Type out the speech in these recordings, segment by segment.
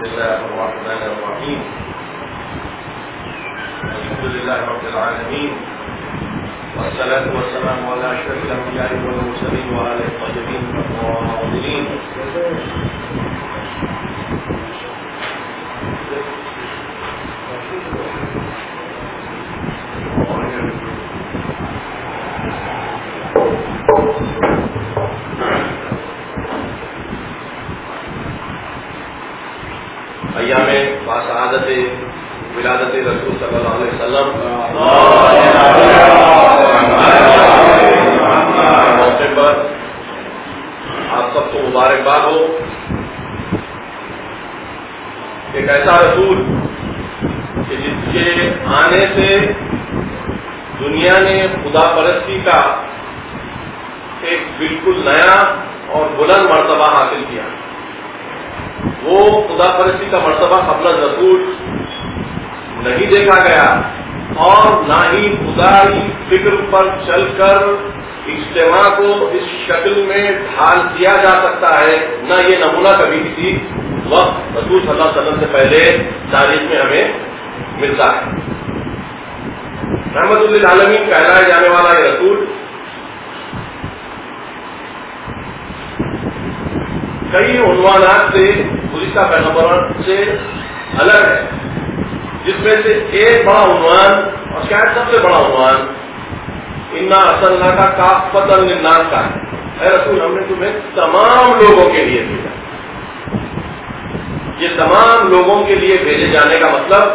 بسم الله الرحمن الرحيم الحمد لله رب العالمين والصلاة والسلام على أشرف الأنبياء والمرسلين وعلى الطيبين الطاهرين. ایام باسعادت ولادت رسول صلی اللہ علیہ وسلم موقع پر آپ سب کو مبارکباد ہو. ایک ایسا رسول کہ جس کے آنے سے دنیا نے خدا پرستی کا ایک بالکل نیا اور بلند مرتبہ حاصل کیا. وہ خدا پرستی کا مرتبہ قبل رسول نہیں دیکھا گیا اور نہ ہی خدائی فکر پر چل کر اجتماع کو اس شکل میں ڈھال دیا جا سکتا ہے. نہ یہ نمونہ کبھی کسی وقت رسول صلی اللہ علیہ وسلم سے پہلے تاریخ میں ہمیں ملتا ہے. رحمت للعالمین کہلائے جانے والا یہ رسول کئی عنوانات سے گزشتہ پیغمبروں سے الگ ہے، جس میں سے ایک بڑا عنوان اور شاید سب سے بڑا عنوان انا ارسلنا کا کافۃ للناس کا ہے. اے رسول، ہم نے تمہیں تمام لوگوں کے لیے بھیجا. یہ تمام لوگوں کے لیے بھیجے جانے کا مطلب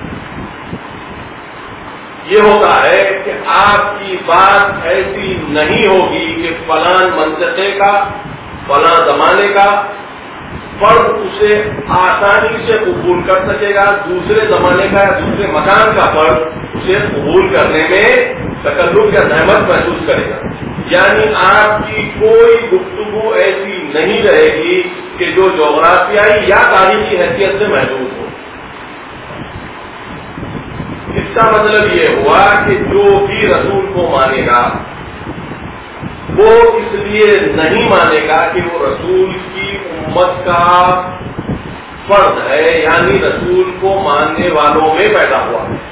یہ ہوتا ہے کہ آپ کی بات ایسی نہیں ہوگی کہ فلاں منطقے کا فلاں زمانے کا فرد اسے آسانی سے قبول کر سکے گا، دوسرے زمانے کا یا دوسرے مکان کا فرد اسے قبول کرنے میں تکلف یا زحمت محسوس کرے گا. یعنی آپ کی کوئی گفتگو ایسی نہیں رہے گی کہ جو جغرافیائی یا تاریخی حیثیت سے محدود ہو. اس کا مطلب یہ ہوا کہ جو بھی رسول کو مانے گا وہ اس لیے نہیں مانے گا کہ وہ رسول کی امت کا فرد ہے، یعنی رسول کو ماننے والوں میں پیدا ہوا ہے.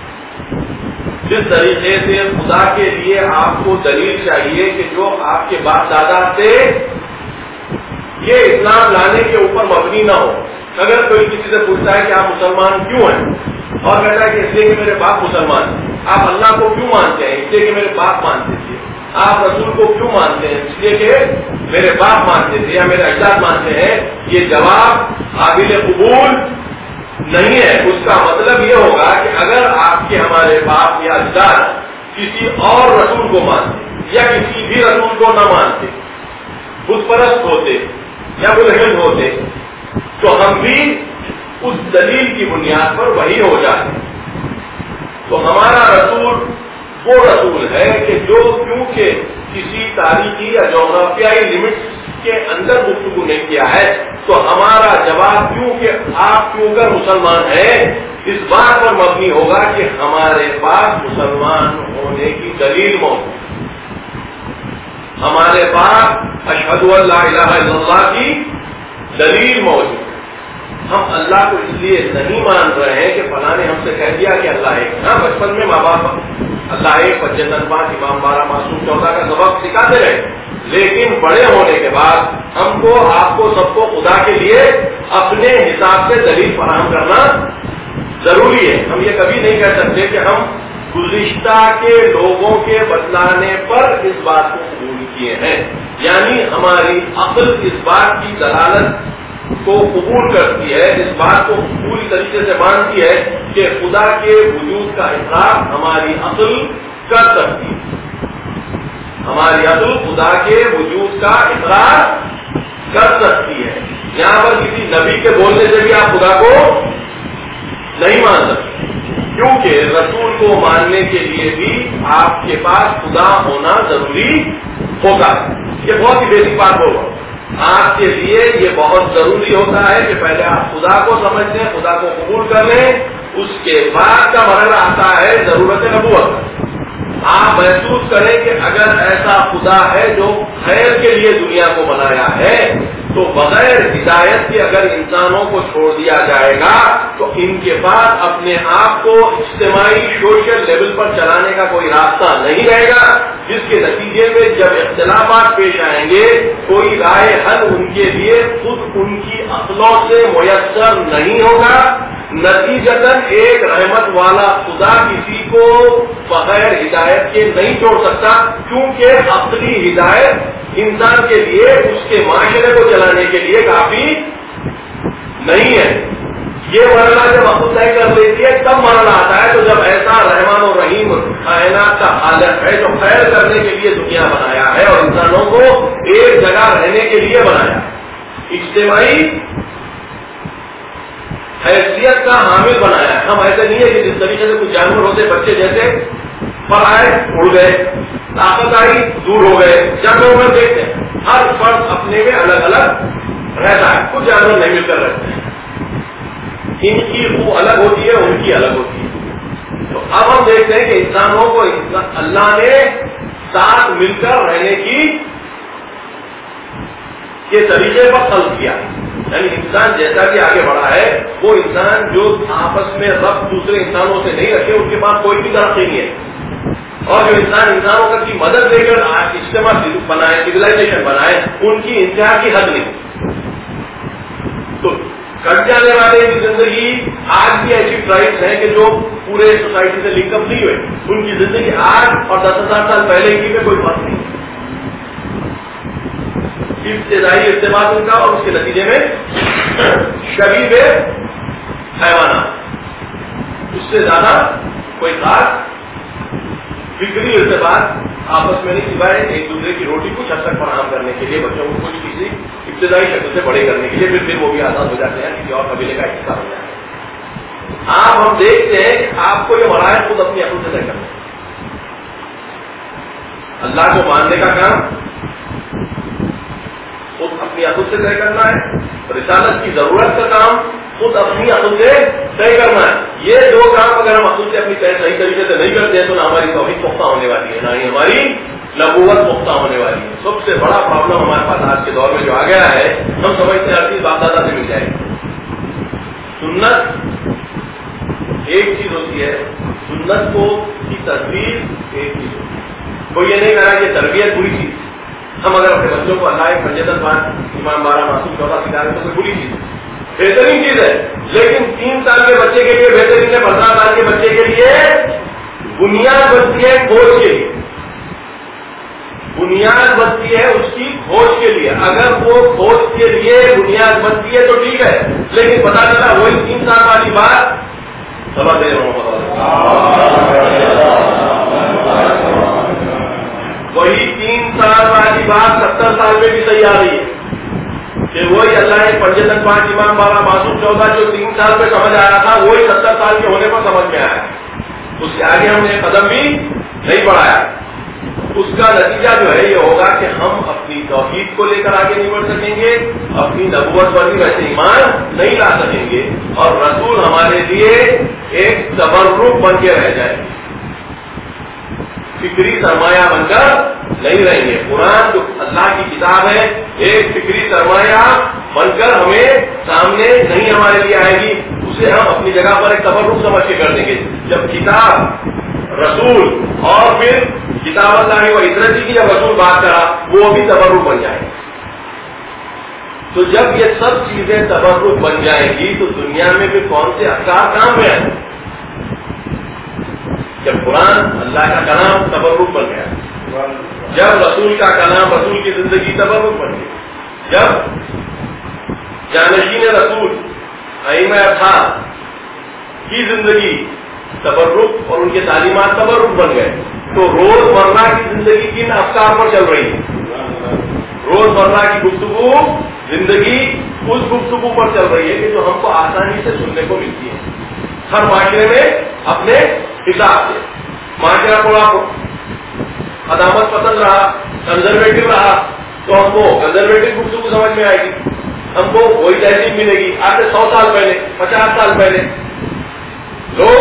جس طریقے سے خدا کے لیے آپ کو دلیل چاہیے کہ جو آپ کے باپ دادا تھے یہ اسلام لانے کے اوپر مبنی نہ ہو. اگر کوئی کسی سے پوچھتا ہے کہ آپ مسلمان کیوں ہیں اور کہتا ہے کہ اس لیے کہ میرے باپ مسلمان ہیں. آپ اللہ کو کیوں مانتے ہیں؟ اس لیے کہ میرے باپ مانتے تھے. آپ رسول کو کیوں مانتے ہیں؟ اس لیے کہ میرے باپ مانتے تھے یا میرے اجداد مانتے ہیں. یہ جواب قابل قبول نہیں ہے. اس کا مطلب یہ ہوگا کہ اگر آپ کے ہمارے باپ یا اجداد کسی اور رسول کو مانتے یا کسی بھی رسول کو نہ مانتے، بت پرست ہوتے یا ملحد ہوتے، تو ہم بھی اس دلیل کی بنیاد پر وہی ہو جاتے. تو ہمارا رسول وہ رسول ہے کہ جو کیونکہ کسی تاریخی یا جغرافیائی لمٹس کے اندر گفتگو نہیں کیا ہے، تو ہمارا جواب کیونکہ آپ کیوں کر مسلمان ہیں اس بات پر مبنی ہوگا کہ ہمارے پاس مسلمان ہونے کی دلیل موجود ہے. ہمارے پاس اشہد ان لا الہ الا اللہ کی دلیل موجود ہے. ہم اللہ کو اس لیے نہیں مان رہے ہیں کہ فلاں نے ہم سے کہہ دیا کہ اللہ ایک. ہاں، بچپن میں ماں باپ اللہ ایک، 55 5 امام 12 معصوم 14 کا سبق سکھاتے رہے، لیکن بڑے ہونے کے بعد ہم کو، آپ کو، سب کو خدا کے لیے اپنے حساب سے دلیل فراہم کرنا ضروری ہے. ہم یہ کبھی نہیں کہہ سکتے کہ ہم گزشتہ کے لوگوں کے بتلانے پر اس بات کو قبول کیے ہیں. یعنی ہماری عقل اس بات کی دلالت کو قبول کرتی ہے، اس بات کو پوری طریقے سے مانتی ہے کہ خدا کے وجود کا اقرار ہماری عقل کر سکتی ہے. ہماری عقل خدا کے وجود کا اقرار کر سکتی ہے. یہاں پر کسی نبی کے بولنے سے بھی آپ خدا کو نہیں مان سکتے، کیونکہ رسول کو ماننے کے لیے بھی آپ کے پاس خدا ہونا ضروری ہوگا. یہ بہت ہی بیسک بات ہوگا. آپ کے لیے یہ بہت ضروری ہوتا ہے کہ پہلے آپ خدا کو سمجھ لیں، خدا کو قبول کر لیں، اس کے بعد کا مرحلہ آتا ہے ضرورت نبوت. آپ محسوس کریں کہ اگر ایسا خدا ہے جو خیر کے لیے دنیا کو بنایا ہے تو بغیر ہدایت کے اگر انسانوں کو چھوڑ دیا جائے گا تو ان کے پاس اپنے آپ کو اجتماعی سوشل لیول پر چلانے کا کوئی راستہ نہیں رہے گا، جس کے نتیجے میں جب اختلافات پیش آئیں گے کوئی رائے حل ان کے لیے خود ان کی عقلوں سے میسر نہیں ہوگا۔ نتیجتاً ایک رحمت والا خدا کسی کو بغیر ہدایت کے نہیں چھوڑ سکتا، کیونکہ عقلی ہدایت انسان کے لیے اس کے معاشرے کو چلانے کے لیے کافی نہیں ہے۔ یہ مرحلہ جب عقل طے کر لیتی ہے تب مرحلہ آتا ہے، تو جب ایسا رحمان و رحیم کائنات کا خالق ہے جو خیر کرنے کے لیے دنیا بنایا ہے اور انسانوں کو ایک جگہ رہنے کے لیے بنایا، اجتماعی حیثیت کا حامل بنایا ہے۔ ہم ایسے نہیں ہے کہ جس طریقے سے کچھ جانور ہوتے بچے جیسے پر آئے اڑ گئے، طاقت آئی دور ہو گئے، جانوروں میں دیکھتے ہیں ہر فرد اپنے میں الگ الگ رہتا ہے، کچھ جانور نہیں مل کر رہتے ہیں، ان کی وہ الگ ہوتی ہے ان کی الگ ہوتی ہے۔ تو اب ہم دیکھتے ہیں کہ انسانوں کو اللہ نے ساتھ مل کر رہنے کے طریقے پر خلق کیا، یعنی انسان جیسا کہ آگے بڑھا ہے وہ انسان جو آپس میں ربط دوسرے انسانوں سے نہیں رکھے ان کے پاس کوئی بھی ترقی نہیں ہے، اور جو انسانوں کی مدد لے کر اجتماع بنائے، سویلائزیشن بنائے، ان کی انتہا کی حد نہیں۔ تو کٹ جانے والے کی زندگی آج بھی ایسی ٹرائبس ہیں کہ جو پورے سوسائٹی سے لنک اپ نہیں ہوئے، ان کی زندگی آج اور 10,000 سال پہلے کی میں کوئی فرق نہیں، ابتدائی ارتباط ان کا اور اس کے نتیجے میں شبیہ حیوانات، اس سے زیادہ کوئی خاص فکری ارتباط آپس میں نہیں، سوائے ایک دوسرے کی روٹی کچھ حد تک فراہم کرنے کے لیے، بچوں کو کچھ کسی ابتدائی شکل سے بڑے کرنے کے لیے، پھر وہ بھی آزاد ہو جاتے ہیں، کسی اور قبیلے کا حصہ ہو جاتے ہیں۔ آپ ہم دیکھتے ہیں کہ آپ کو یہ مراحل خود اپنی عقل سے طے کرنا ہے، اللہ کو ماننے کا کام خود اپنی عقل سے طے کرنا ہے، رسالت کی ضرورت کا کام خود اپنی عقل سے طے کرنا ہے۔ یہ دو کام اگر ہم عقل سے اپنی طے صحیح طریقے سے نہیں کرتے ہیں تو نہ ہماری توحید پختہ ہونے والی ہے، نہ ہی ہماری نبوت پختہ ہونے والی ہے۔ سب سے بڑا پرابلم ہمارے پاس آج کے دور میں جو آ گیا ہے، ہم سمجھتے ہیں ہر چیز باپ دادا سے مل جائے گی۔ سنت ایک چیز ہوتی ہے، سنت کو کی تصویر ایک چیز ہوتی ہے، کوئی یہ نہیں کہا کہ تربیت بری چیز، ہم اگر اپنے بچوں کو اللہ پنجتن پانچ امام 12 معصوم 14 سکھا رہے تو کوئی بری چیز ہے، بہترین چیز ہے، لیکن 3 سال کے بچے کے لیے بہترین ہے، 15 سال کے بچے کے لیے بنیاد بنتی ہے کھوج کے لیے، بنیاد بنتی ہے اس کی کھوج کے لیے۔ اگر وہ کھوج کے لیے بنیاد بنتی ہے تو ٹھیک ہے، لیکن پتا چلا وہی 3 سال والی بات سبا دے رہا ہوں، وہی 3 سال والی بات 70 سال میں بھی صحیح آ رہی ہے کہ وہی اللہ نے پنجتن 5 امام 12 معصوم 14 جو 3 سال میں سمجھ آیا تھا وہی 70 سال کے ہونے پر سمجھ میں آیا، اس کے آگے ہم نے قدم بھی نہیں بڑھایا۔ اس کا نتیجہ جو ہے یہ ہوگا کہ ہم اپنی توحید کو لے کر آگے نہیں بڑھ سکیں گے، اپنی نبوت پر بھی ویسے ایمان نہیں لا سکیں گے، اور رسول ہمارے لیے ایک تبرک بن کے رہ جائے گا، فکری سرمایہ بن کر نہیں رہیں گے۔ قرآن جو اللہ کی کتاب ہے ایک فکری سرمایہ بن کر ہمیں سامنے نہیں ہمارے لیے آئے گی، اسے ہم اپنی جگہ پر ایک تبرک سمجھ کے کر دیں گے۔ جب کتاب رسول اور پھر کتاب اللہ و عزرتی کی جب رسول بات کرا وہ بھی تبرک بن جائے گی، تو جب یہ سب چیزیں تبرک بن جائیں گی تو دنیا میں پھر کون سے افکار کام میں آئیں؟ جب قرآن اللہ کا کلام تبرک بن گیا، جب رسول کا کلام رسول کی زندگی تبرک بن گئی، جب جانشین رسول ائمہ اصحاب کی زندگی تبرک اور ان کے تعلیمات تبرک بن گئے، تو روز مرہ کی زندگی کن افکار پر چل رہی ہے؟ روز مرہ کی گفتگو زندگی اس گفتگو پر چل رہی ہے کہ جو ہم کو آسانی سے سننے کو ملتی ہے ہر معاشرے میں اپنے حساب سے۔ معاشرہ تھوڑا عدامت پسند رہا، کنزرویٹو رہا، تو ہم کو کنزرویٹو گفتگو سمجھ میں آئے گی، ہم کو وہی تہذیب ملے گی۔ آج سے 100 سال پہلے 50 سال پہلے لوگ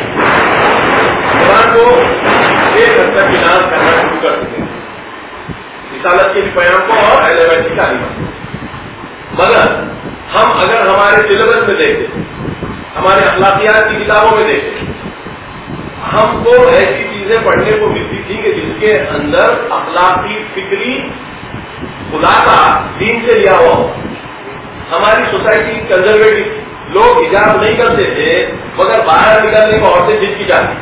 قرآن کو ایک حد تک اعلان کرنا شروع کر دیتے ہیں، رسالت کے بھی پیام کو اور اہل بیت کی تعلیمات۔ مگر ہم اگر ہمارے سلیبس میں دیکھیں، ہمارے اخلاقیات کی کتابوں میں دیکھیں، ہم کو ایسی چیزیں پڑھنے کو ملتی تھی کہ جس کے اندر اخلاقی فکری خلاصہ دین سے لیا ہوا ہو. ہماری سوسائٹی کنزرویٹو، لوگ حجاب نہیں کرتے تھے مگر باہر نکلنے کو عورتیں ہچکچاتی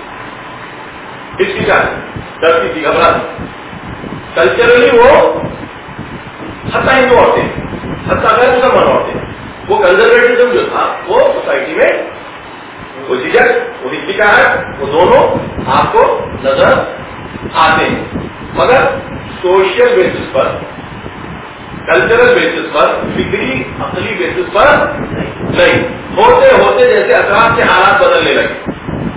ڈرتی تھی، گھبراتی. کلچرلی وہ حتیٰ ہندو عورتیں، حتیٰ غیر مسلمان عورتیں، وہ کنزرویٹزم جو تھا وہ سوسائٹی میں وہ جھجک، وہ ہچکچاہٹ، وہ دونوں آپ کو نظر آتے ہیں. مگر سوشل بیسس پر، کلچرل بیسس پر، فکری عقلی بیسس پر نہیں. ہوتے ہوتے جیسے اطراف کے حالات بدلنے لگے.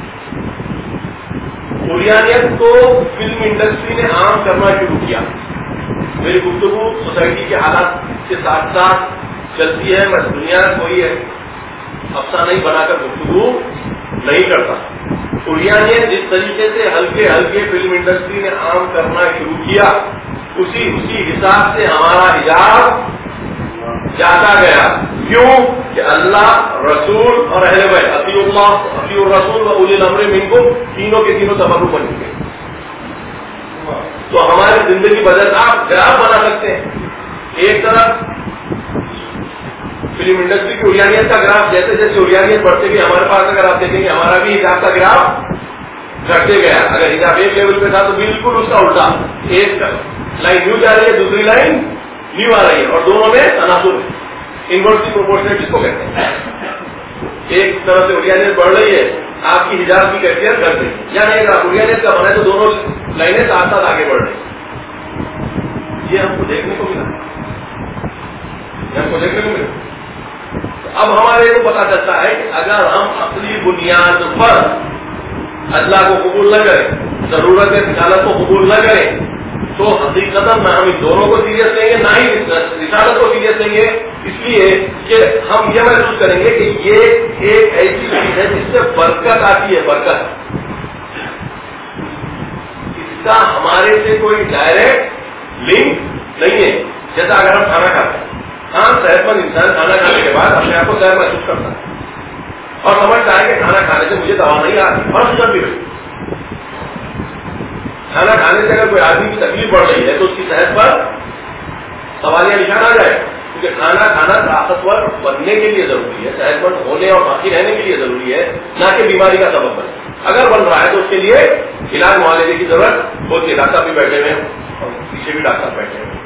قریانیت کو فلم انڈسٹری نے عام کرنا شروع کیا. میری گفتگو سوسائٹی کے حالات کے ساتھ ساتھ چلتی ہے. میں دنیا کوئی افسانہ نہیں بنا کر گفتگو نہیں کرتا. قریانیت جس طریقے سے ہلکے ہلکے فلم انڈسٹری نے عام کرنا شروع کیا، اسی حساب سے ہمارا حجاب جاتا گیا. کیوں کہ اللہ، رسول اور اہل بیت، اطیعوا اللہ، اطیعوا الرسول و اولی الامر منکم، تینوں کے تینوں تبرک بن چکے. تو ہماری زندگی بدل آپ گراف بنا سکتے ہیں. ایک طرف فلم انڈسٹری کی عریانیت کا گراف، جیسے جیسے عریانیت بڑھتے گئی ہمارے پاس اگر آپ دیکھیں گے ہمارا بھی حجاب کا گراف گھٹتے گیا. اگر حجاب ایک لیول پہ تھا تو بالکل اس کا الٹا، ایک لائن نیو جا رہی ہے، دوسری لائن نیو آ رہی ہے، اور دونوں میں تناسب ہے. انورسلی پروپورشنل جس کو کہتے ہیں. ایک طرح سے عریانیت بڑھ رہی ہے، آپ کی حجاب کی کیفیت گھٹ رہی ہے. یعنی اگر آپ عریانیت کا بنا ہے تو دونوں لائنیں ساتھ ساتھ آگے بڑھ رہی ہیں. یہ ہم کو دیکھنے کو ملا. اب ہمارے کو پتا چلتا ہے کہ اگر ہم اپنی بنیاد پر اللہ کو قبول نہ کریں، ضرورت رسالت کو قبول نہ کریں، تو حقیقت نہ ہم ان دونوں کو سیریس لیں گے، نہ ہی رسالت کو سیریس لیں گے. اس لیے کہ ہم یہ محسوس کریں گے کہ یہ ایک ایسی چیز ہے جس سے برکت آتی ہے. برکت اس کا ہمارے سے کوئی ڈائریکٹ لنک نہیں ہے. جیسا اگر ہم کھانا کھاتے ہیں، عام صحت مند انسان کھانا کھانے کے بعد اپنے آپ کو صحت محسوس کرتا ہے اور سمجھتا ہے کہ کھانا کھانے سے مجھے دوا نہیں آتی. اور سب بھی کھانا کھانے سے اگر کوئی آدمی کی تکلیف بڑھ رہی ہے تو اس کی صحت پر سوالیہ نشان آ جائے. کیونکہ کھانا کھانا طاقتور بننے کے لیے ضروری ہے، صحت مند ہونے اور باقی رہنے کے لیے ضروری ہے، نہ کہ بیماری کا سبب بنے. اگر بن رہا ہے تو اس کے لیے علاج معالجے کی ضرورت ہوتی ہے. ڈاکٹر بھی بیٹھے ہوئے ہیں اور پیچھے بھی ڈاکٹر بیٹھے ہوئے.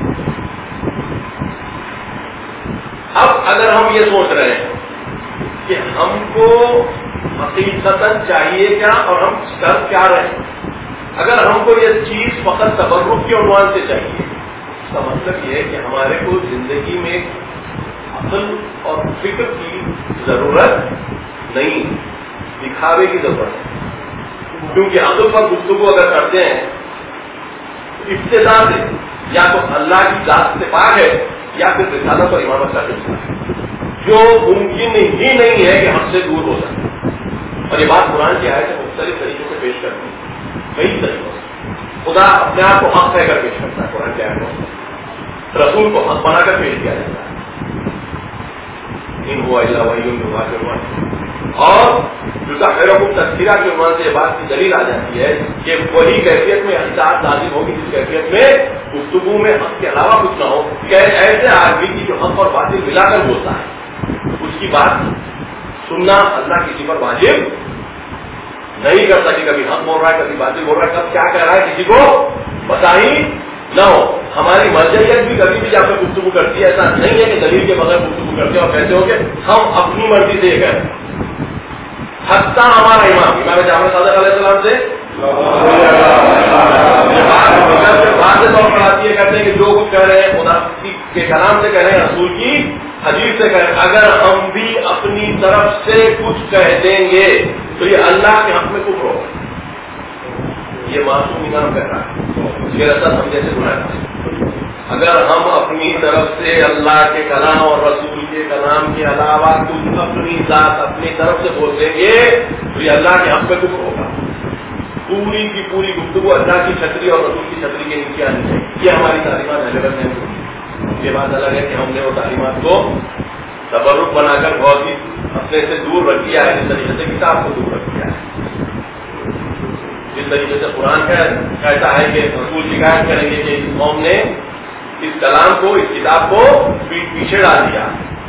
اب اگر ہم یہ سوچ رہے ہیں کہ ہم کو حقیقتاً چاہیے کیا اور ہم کر کیا رہے ہیں، اگر ہم کو یہ چیز فقط تبرک کے عنوان سے چاہیے، اس کا مطلب یہ ہے کہ ہمارے کو زندگی میں عقل اور فکر کی ضرورت نہیں، دکھاوے کی ضرورت ہے. کیونکہ عقل پر گفتگو اگر کرتے ہیں ابتدا سے یا تو اللہ کی ذات سے پاک ہے یا پھر رسالت اور امامت کا سلسلہ ہے، جو ممکن ہی نہیں ہے کہ ہم سے دور ہو سکے. اور یہ بات قرآن کی آیت سے مختلف طریقوں سے پیش کرتی ہے، کئی طریقوں سے. خدا اپنے آپ کو حق کہہ کر پیش کرتا ہے قرآن کی آیتوں سے، رسول کو حق بنا کر پیش کیا جاتا ہے. ان ہوا الا وحی یوحیٰ کے عنوان اور جزا خیرکم تذکرہ کے عنوان سے یہ بات کی دلیل آ جاتی ہے کہ وہی کیفیت میں احساس لازم ہوگی جس کیفیت میں گفتگو میں حق کے علاوہ کچھ نہ ہو. کہ ایسے آدمی کی جو حق اور باطل ملا کر بولتا ہے، اس کی بات سننا اللہ کسی پر واجب نہیں کرتا کہ کبھی حق بول رہا ہے کبھی باطل بول رہا ہے، کب کیا کہہ رہا ہے کسی کو پتا ہی نہ ہو. ہماری مرجعیت بھی کبھی بھی جا کر گفتگو کرتی ہے. ایسا نہیں ہے کہ دلیل کے بغیر گفتگو کرتے اور کہتے ہو کہ ہم اپنی مرضی سے یہ کہتے ہیں. حتیٰ ہمارا امام جعفر صادق علیہ السلام سے واضح طور پر آتی ہے، کہتے ہیں کہ جو کچھ کہہ رہے ہیں خدا کے کلام سے کہہ رہے ہیں، رسول کی حدیث سے کہہ رہے ہیں. اگر ہم بھی اپنی طرف سے کچھ کہہ دیں گے تو یہ اللہ کے حق میں کفر ہوگا. یہ معصوم امام کہہ رہا ہے، یہ رسا سمجھے سے گناہ. اگر ہم اپنی طرف سے اللہ کے کلام اور رسول کے کلام کے علاوہ کچھ اپنی ذات اپنی طرف سے بول دیں گے تو یہ اللہ کے حق میں کفر ہوگا. پوری کی پوری گفتگو اللہ کی چھتری اور رسول کی چھتری کے نیچے آنی چاہیے. یہ ہماری تعلیمات ہیں. یہ بات الگ ہے کہ ہم نے وہ تعلیمات کو تبرک بنا کر بہت ہی اپنے سے دور رکھ دیا ہے، جس طریقے سے کتاب کو دور رکھ دیا ہے، جس طریقے سے قرآن کہتا ہے کہ رسول شکایت کریں گے کہ اس قوم نے اس کلام کو، اس کتاب کو پیچھے ڈال دیا،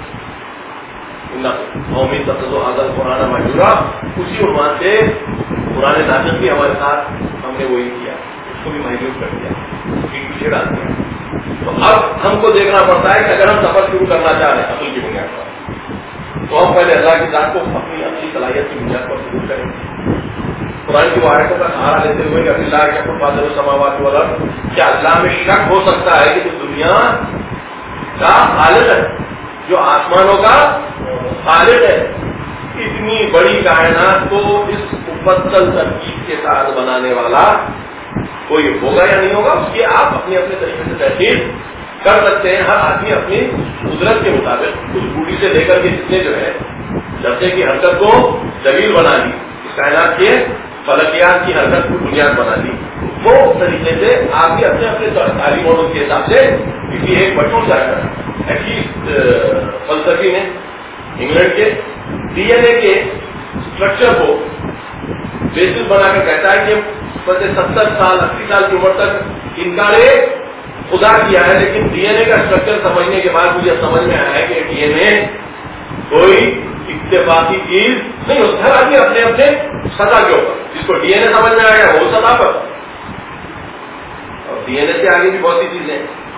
قومی تفصیل حاضر قرآن مجورہ، اسی عنوان سے قرآن نازل بھی ہمارے ساتھ ہم نے وہی کیا، اس کو بھی محدود کر دیا، پیچھے ڈال دیا۔ تو اب ہم کو دیکھنا پڑتا ہے کہ اگر ہم سفر شروع کرنا چاہ رہے ہیں اصل کی بنیاد پر، تو ہم پہلے اللہ کی ذات کو اپنی اچھی صلاحیت کی بنیاد پر شروع کریں گے، قرآن کی آیتوں کا سہارا لیتے ہوئے کہ اللہ کے فاضل السماوات والارض، کیا اللہ میں شک ہو سکتا ہے کہ جو دنیا کا خالق ہے، جو آسمانوں کا خالق ہے، اتنی بڑی کائنات کو اس مفصل ترکیب کے ساتھ بنانے والا کوئی ہوگا یا نہیں ہوگا، اس کی آپ اپنے اپنے طریقے سے تحقیق کر سکتے ہیں۔ ہر آدمی اپنی قدرت کے مطابق اس بوڑھی سے لے کر کے جتنے جو ہے لفظے کی حرکت کو دلیل بنا لی، اس کائنات کے فلکیات کی حرکت کو بنیاد بنا لی، وہ طریقے سے آپ بھی اپنے اپنے تعلیم اور کے حساب سے کسی ایک بچوں سے فلسفی نے انگلینڈ کے ڈی این اے کے اسٹرکچر کو بیسس بنا کر کہتا ہے کہ 70 سال 80 سال کی عمر تک انکار خدا کیا ہے، لیکن ڈی این اے کا اسٹرکچر سمجھنے کے بعد مجھے سمجھ میں آیا ہے کہ ڈی این اے کوئی اتفاقی چیز نہیں ہوتا، ہر آدمی اپنے اپنے سطح کے اوپر جس کو ڈی این اے سمجھ میں آیا ہے وہ سطح پر، اور ڈی این اے سے آگے بھی بہت سی چیزیں،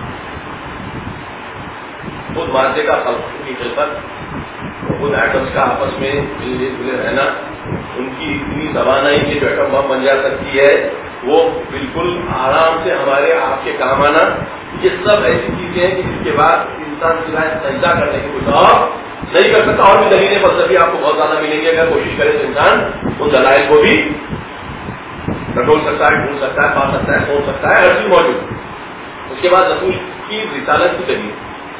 خود مادے کا فلسفی خلقت، خود ایٹمس کا آپس میں ملے جلے رہنا، ان کی اتنی توانائی کہ جو ایٹم بم بن جا سکتی ہے وہ بالکل آرام سے ہمارے آپ کے کام آنا، یہ سب ایسی چیزیں ہیں کہ جس کے بعد انسان سوائے سجدہ کرنے کی کچھ اور نہیں کر سکتا۔ اور بھی دلیلیں فلسفی آپ کو بہت زیادہ ملیں گی، اگر کوشش کرے تو انسان ان دلائل کو بھی ٹٹول سکتا ہے، ڈھونڈ سکتا ہے، پا سکتا ہے، سوچ سکتا ہے، ہر چیز موجود۔ اس کے بعد رسول کی رسالت کی دلیل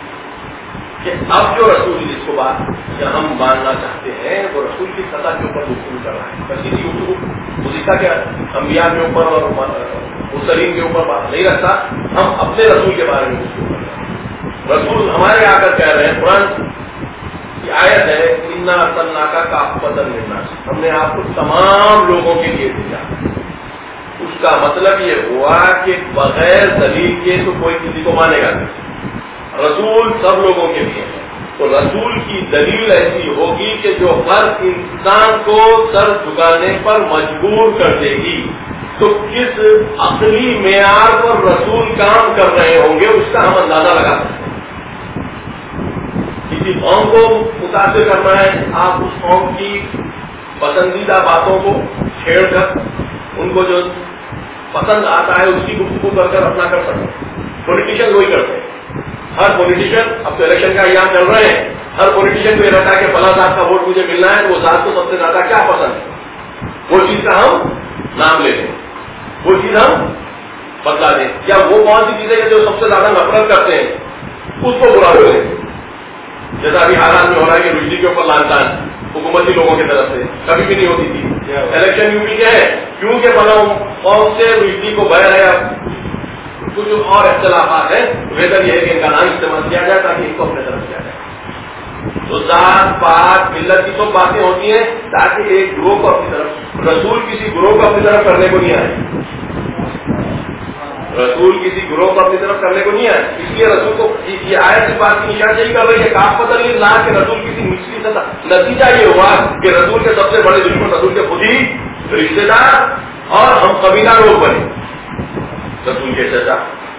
کہ اب جو رسول جس کو بات ہم ماننا چاہتے ہیں وہ رسول کی سطح کے اوپر گفتگو کر رہا ہے، کسی کی گفتگو مذکا کے انبیاء کے اوپر اور مرسلین کے اوپر بات نہیں رکھتا، ہم اپنے رسول کے بارے میں گفتگو کر رہے ہیں۔ رسول ہمارے آ کر کہہ رہے ہیں، قرآن کی آیت ہے انا ارسلناک کافۃ للناس، ہم نے آپ کو تمام لوگوں کے لیے بھیجا۔ اس کا مطلب یہ ہوا کہ بغیر دلیل کے تو کوئی کسی کو مانے گا نہیں، رسول سب لوگوں کے لیے ہے، تو رسول کی دلیل ایسی ہوگی کہ جو ہر انسان کو سر جھکانے پر مجبور کر دے گی۔ تو کس عقلی معیار پر رسول کام کر رہے ہوں گے اس کا ہم اندازہ لگا سکتے ہیں۔ کسی قوم کو متاثر کرنا ہے، آپ اس قوم کی پسندیدہ باتوں کو چھیڑ کر ان کو جو پسند آتا ہے اس کی گفتگو کر کر اپنا کر سکتے ہیں۔ پولیٹیشین وہی کرتے ہیں، ہر پولیٹیشین، اب تو الیکشن کا ایام چل رہے ہیں، ہر پولیٹیشین کو یہ رہتا ہے کہ فلاں ذات کا ووٹ مجھے ملنا ہے، وہ ذات کو سب سے زیادہ کیا پسند ہے وہ چیز کا ہم نام لے لیں، وہ چیز ہم بتلا دیں، یا وہ کون سی چیزیں جو سب سے زیادہ نفرت کرتے ہیں اس کو برا ہو لیں، جیسا ابھی حالات میں ہو رہا ہے کہ بجلی کے اوپر لانتان حکومتی لوگوں کی طرف سے کبھی بھی نہیں ہوتی تھی، الیکشن یوں بھی کیا ہے کیونکہ فلاں قوم سے بجلی کو بہ رہے کچھ اور اختلافات ہیں، بہتر یہ ہے کہ ان کا نام استعمال کیا جائے تاکہ ان کو اپنے طرف کیا جائے۔ تو ذات پات ملت کی سب باتیں ہوتی ہیں تاکہ ایک گروہ کو اپنی طرف، رسول کسی گروہ کو اپنی طرف کرنے کو نہیں آئے، رسول کسی گروہ کو اپنی طرف کرنے کو نہیں آئے، اس لیے رسول کو یہ آیت اس بات کی نشاندہی کر رہی ہے کافۃ للناس کہ رسول کسی نچلی سطح، نتیجہ یہ ہوا کہ رسول کے سب سے بڑے دشمن رسول کے خود ہی رشتے دار اور ہم قبیلہ لوگ بنے، رسول کے چچا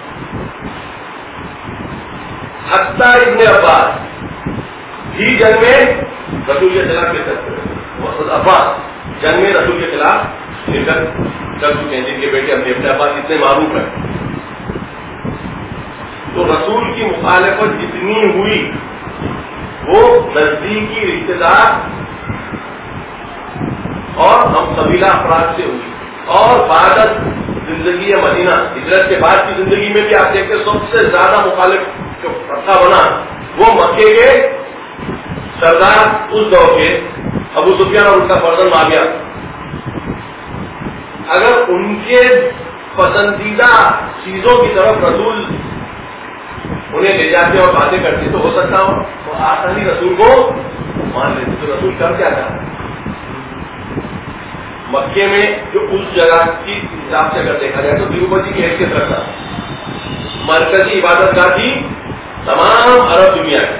حتیٰ ابن عباس بھی جنگ میں رسول کے خلاف عباس جنگ میں رسول کے خلاف شرکت کر چکے ہیں، جن کے بیٹے ابن عباس اتنے معروف ہیں۔ تو رسول کی مخالفت جتنی ہوئی وہ نزدیکی رشتے دار اور ہم قبیلہ افراد سے ہوئی، اور بعد زندگی مدینہ ہجرت کے بعد کی زندگی میں بھی آپ دیکھتے سب سے زیادہ مخالف جو رکھا بنا وہ مکے کے سردار اس دور کے ابو سفیان اور ان کا فرزند معاویہ، اگر ان کے پسندیدہ چیزوں کی طرف رسول انہیں لے جاتے اور باتیں کرتے تو ہو سکتا ہو تو آسانی رسول کو مان لیتے. تو رسول کر کیا تھا مکے میں جو اس جگہ کی حساب سے اگر دیکھا جائے تو تروپتی کی حیثیت رکھتا مرکزی عبادت گاہ تھی تمام عرب دنیا کی.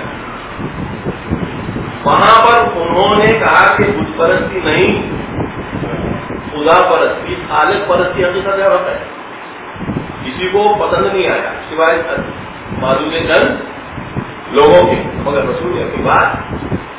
وہاں پر انہوں نے کہا کہ بت پرستی نہیں خدا پرستی خالق پرستی حقیقت ہے. کسی کو پسند نہیں آیا سوائے معلوم چند لوگوں کے, مگر رسول نے اپنی بات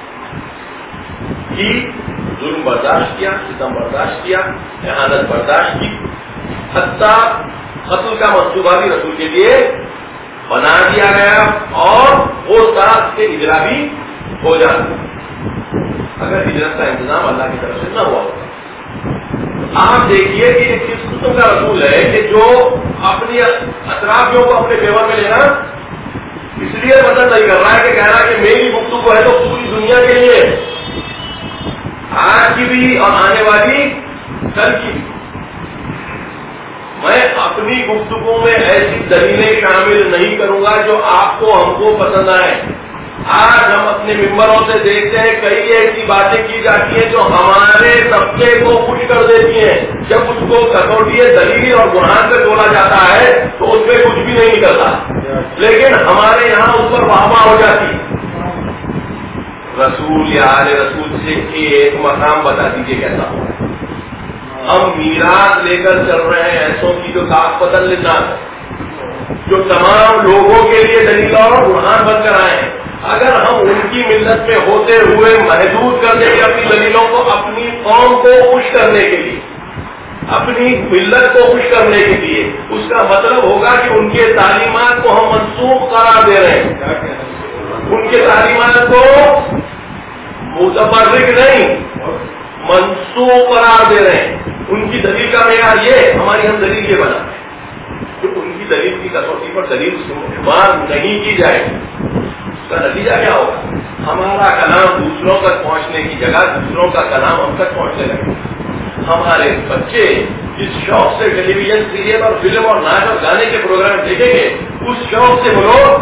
کی, ظلم برداشت کیا, ستم برداشت کیا, احانت برداشت کی, حتیٰ قتل کا منصوبہ بھی رسول کے لیے بنا دیا گیا اور وہ ساتھ کے اجرا بھی ہو جاتا اگر ہجرت کا انتظام اللہ کی طرف سے نہ ہوا ہوگا. آپ دیکھیے کہ ایک کس قسم کا رسول ہے کہ جو اپنی اطرافیوں کو اپنے فیور میں لینا اس لیے پسند نہیں کر رہا ہے کہ کہہ رہا ہے کہ میری گفتگو ہے تو پوری دنیا کے لیے, آج کی بھی اور آنے والی کل کی بھی. میں اپنی گفتگو میں ایسی دلیلیں شامل نہیں کروں گا جو آپ کو ہم کو پسند آئے. آج ہم اپنے ممبروں سے دیکھتے ہیں کئی ایسی باتیں کی جاتی ہیں جو ہمارے طبقے کو خوش کر دیتی ہیں. جب اس کو کسوٹی دلیل اور برہان پہ بولا جاتا ہے تو اس میں کچھ بھی نہیں نکلتا, لیکن ہمارے یہاں اس پر واہ ہو جاتی. رسول یا آل رسول سے ایک مقام بتا دیجیے کیسا ہو. ہم میراث لے کر چل رہے ہیں ایسوں کی جو کاغذ بدل لینا جو تمام لوگوں کے لیے دلیل اور برہان بن کر آئے ہیں. اگر ہم ان کی ملت میں ہوتے ہوئے محدود کر دیں گے اپنی دلیلوں کو اپنی قوم کو خوش کرنے کے لیے, اپنی ملت کو خوش کرنے کے لیے, اس کا مطلب ہوگا کہ ان کے تعلیمات کو ہم منسوخ قرار دے رہے ہیں. ان کے تعلیمات کو متفرق نہیں منسوخ قرار دے رہے ہیں. ان کی دلیل کا معیار یہ, ہماری ہم دلیل یہ بنا کہ ان کی دلیل کی کسوٹی پر دلیل شمار نہیں کی جائے. اس کا نتیجہ کیا ہوگا؟ ہمارا کلام دوسروں تک پہنچنے کی جگہ دوسروں کا کلام ہم تک پہنچنے لگے. ہمارے بچے جس شوق سے ٹیلی ویژن سیریل اور فلم اور ناچ اور گانے کے پروگرام دیکھیں گے اس شوق سے وہ لوگ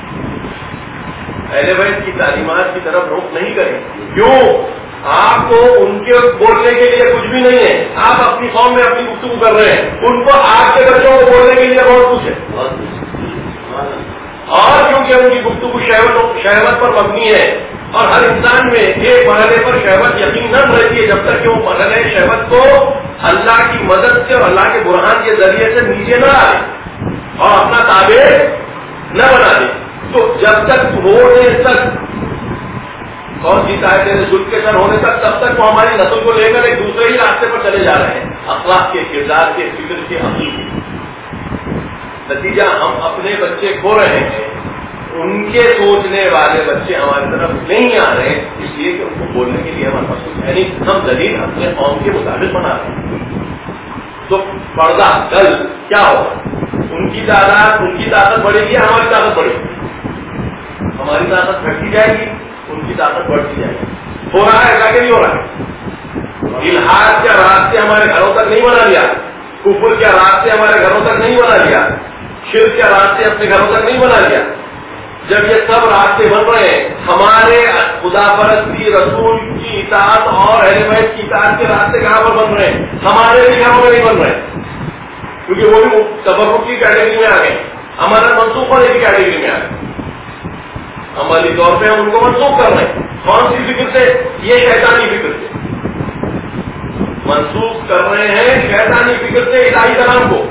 اہل بیت کی تعلیمات کی طرف رخ نہیں کریں. کیوں؟ آپ کو ان کے بولنے کے لیے کچھ بھی نہیں ہے. آپ اپنی قوم میں اپنی گفتگو کر رہے ہیں, ان کو آپ کے بچوں کو بولنے کے لیے بہت کچھ ہے. اور کیونکہ ان کی گفتگو شہوت پر مبنی ہے اور ہر انسان میں ایک مرحلے پر شہوت یقیناً رہتی ہے جب تک کہ وہ مرحلے شہوت کو اللہ کی مدد سے اور اللہ کے برہان کے ذریعے سے نیچے نہ آئے اور اپنا تابع نہ بنا دے. تو جب تک ہونے تک اور جیتا ظلم کے سر ہونے تک تب تک وہ ہماری نسل کو لے کر ایک دوسرے ہی راستے پر چلے جا رہے ہیں, اخلاق کے, کردار کے, فکر کے, عقل کے. نتیجہ ہم اپنے بچے کھو رہے ہیں, ان کے سوچنے والے بچے ہماری طرف نہیں آ رہے اس لیے کہ ان کو بولنے کے لیے ہمارے پاس کچھ ہے نہیں. ہم دلیل اپنے قوم کے مطابق بنا رہے ہیں. تو پردہ کل کیا ہوگا؟ ان کی تعداد ان کی طاقت بڑھے گی, ہماری طاقت بڑھے گی. ہماری طاقت گھٹتی جائے گی, ان کی طاقت بڑھتی جائے گی. ہو رہا ہے ایسا کہ نہیں ہو رہا ہے؟ الحاد کا راستے ہمارے گھروں تک نہیں بنا لیا, کفر کے راستے ہمارے گھروں تک نہیں بنا لیا, شرک کے راستے اپنے گھروں تک نہیں بنا لیا. جب یہ سب راستے بن رہے ہیں, ہمارے خدا پرستی, رسول کی اطاعت اور اہل بیت کی اطاعت کے راستے کہاں پر بن رہے ہیں؟ ہمارے بھی گھروں میں نہیں بن رہے, کیونکہ وہ بھی تبرک کی کیٹیگری میں آ گئے, ہمارا منسوخ ہونے کی کیٹیگری میں آ گئے. عملی طور پہ ہم ان کو منسوخ کر رہے ہیں. کون سی فکر سے؟ یہ شیطانی فکر سے منسوخ کر رہے ہیں, شیطانی فکر سے الہی کلام کو.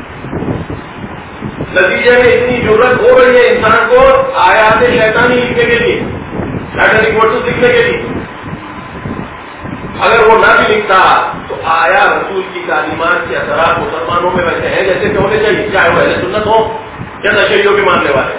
نتیجے میں اتنی ضرورت ہو رہی ہے انسان کو آیات شیطانی لکھنے کے لیے, شیطانی ورڈز لکھنے کے لیے. اگر وہ نہ بھی لکھتا تو آیا رسول کی تعلیمات کے اثرات مسلمانوں میں ویسے ہیں جیسے کہ ہونے چاہیے, چاہے وہ اہل سنت ہو یا نشریوں کے ماننے والے.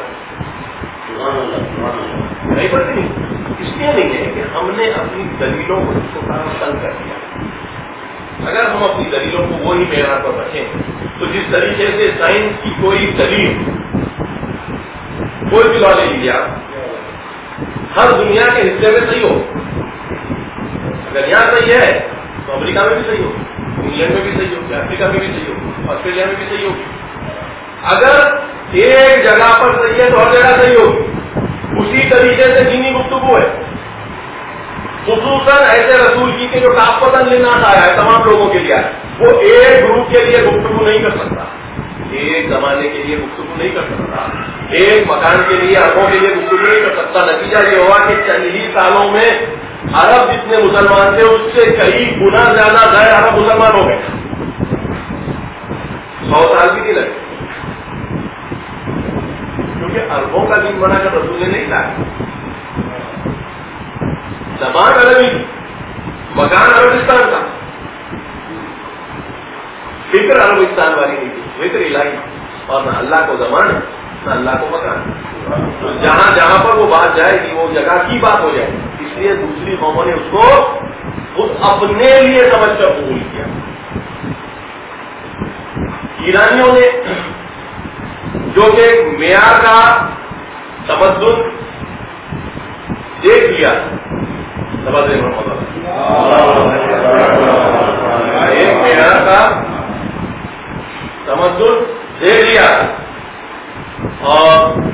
نہیں پڑتی نہیں, اس لیے نہیں ہے کہ ہم نے اپنی دلیلوں کو تنگ کر دیا. اگر ہم اپنی دلیلوں کو وہی معیار پر رکھیں تو جس طریقے سے سائنس کی کوئی دلیل, کوئی بھی لا لے لیجیے آپ, ہر دنیا کے حصے میں صحیح ہو. اگر یہاں صحیح ہے تو امریکہ میں بھی صحیح ہو, انگلینڈ میں بھی صحیح ہوگی, افریقہ میں بھی صحیح ہوگی, آسٹریلیا میں بھی صحیح ہوگی. اگر ایک جگہ پر صحیح ہے تو ہر جگہ صحیح ہوگی. اسی طریقے سے دینی گفتگو ہے، خصوصاً ایسے رسول کی کہ جو کافۃ للناس آیا ہے، تمام لوگوں کے لیے، وہ ایک گروپ کے لیے گفتگو نہیں کر سکتا، ایک زمانے کے لیے گفتگو نہیں کر سکتا، ایک مکان کے لیے، اربوں کے لیے گفتگو نہیں کر سکتا. نتیجہ یہ ہوا کہ چند ہی سالوں میں عرب جتنے مسلمان تھے اس سے کئی گنا زیادہ غیر عرب مسلمان ہو گئے. 100 سال بھی نہیں لگے، کیونکہ اربوں کا دین بنا کر رسول نے نہیں لایا. زبان عربی، مکان عربستان کا، فکر عربستان والی نہیں تھی، فکر الہی. اور نہ اللہ کو زبان ہے نہ اللہ کو مکان. تو جہاں جہاں پر وہ بات جائے گی وہ جگہ کی بات ہو جائے گی. اس لیے دوسری قوموں نے اس کو خود اپنے لیے سمجھ کر قبول کیا. ایرانیوں نے جو کہ معیار کا تمدن دیکھ لیا، ایک معیار کا تمدن دیکھ لیا اور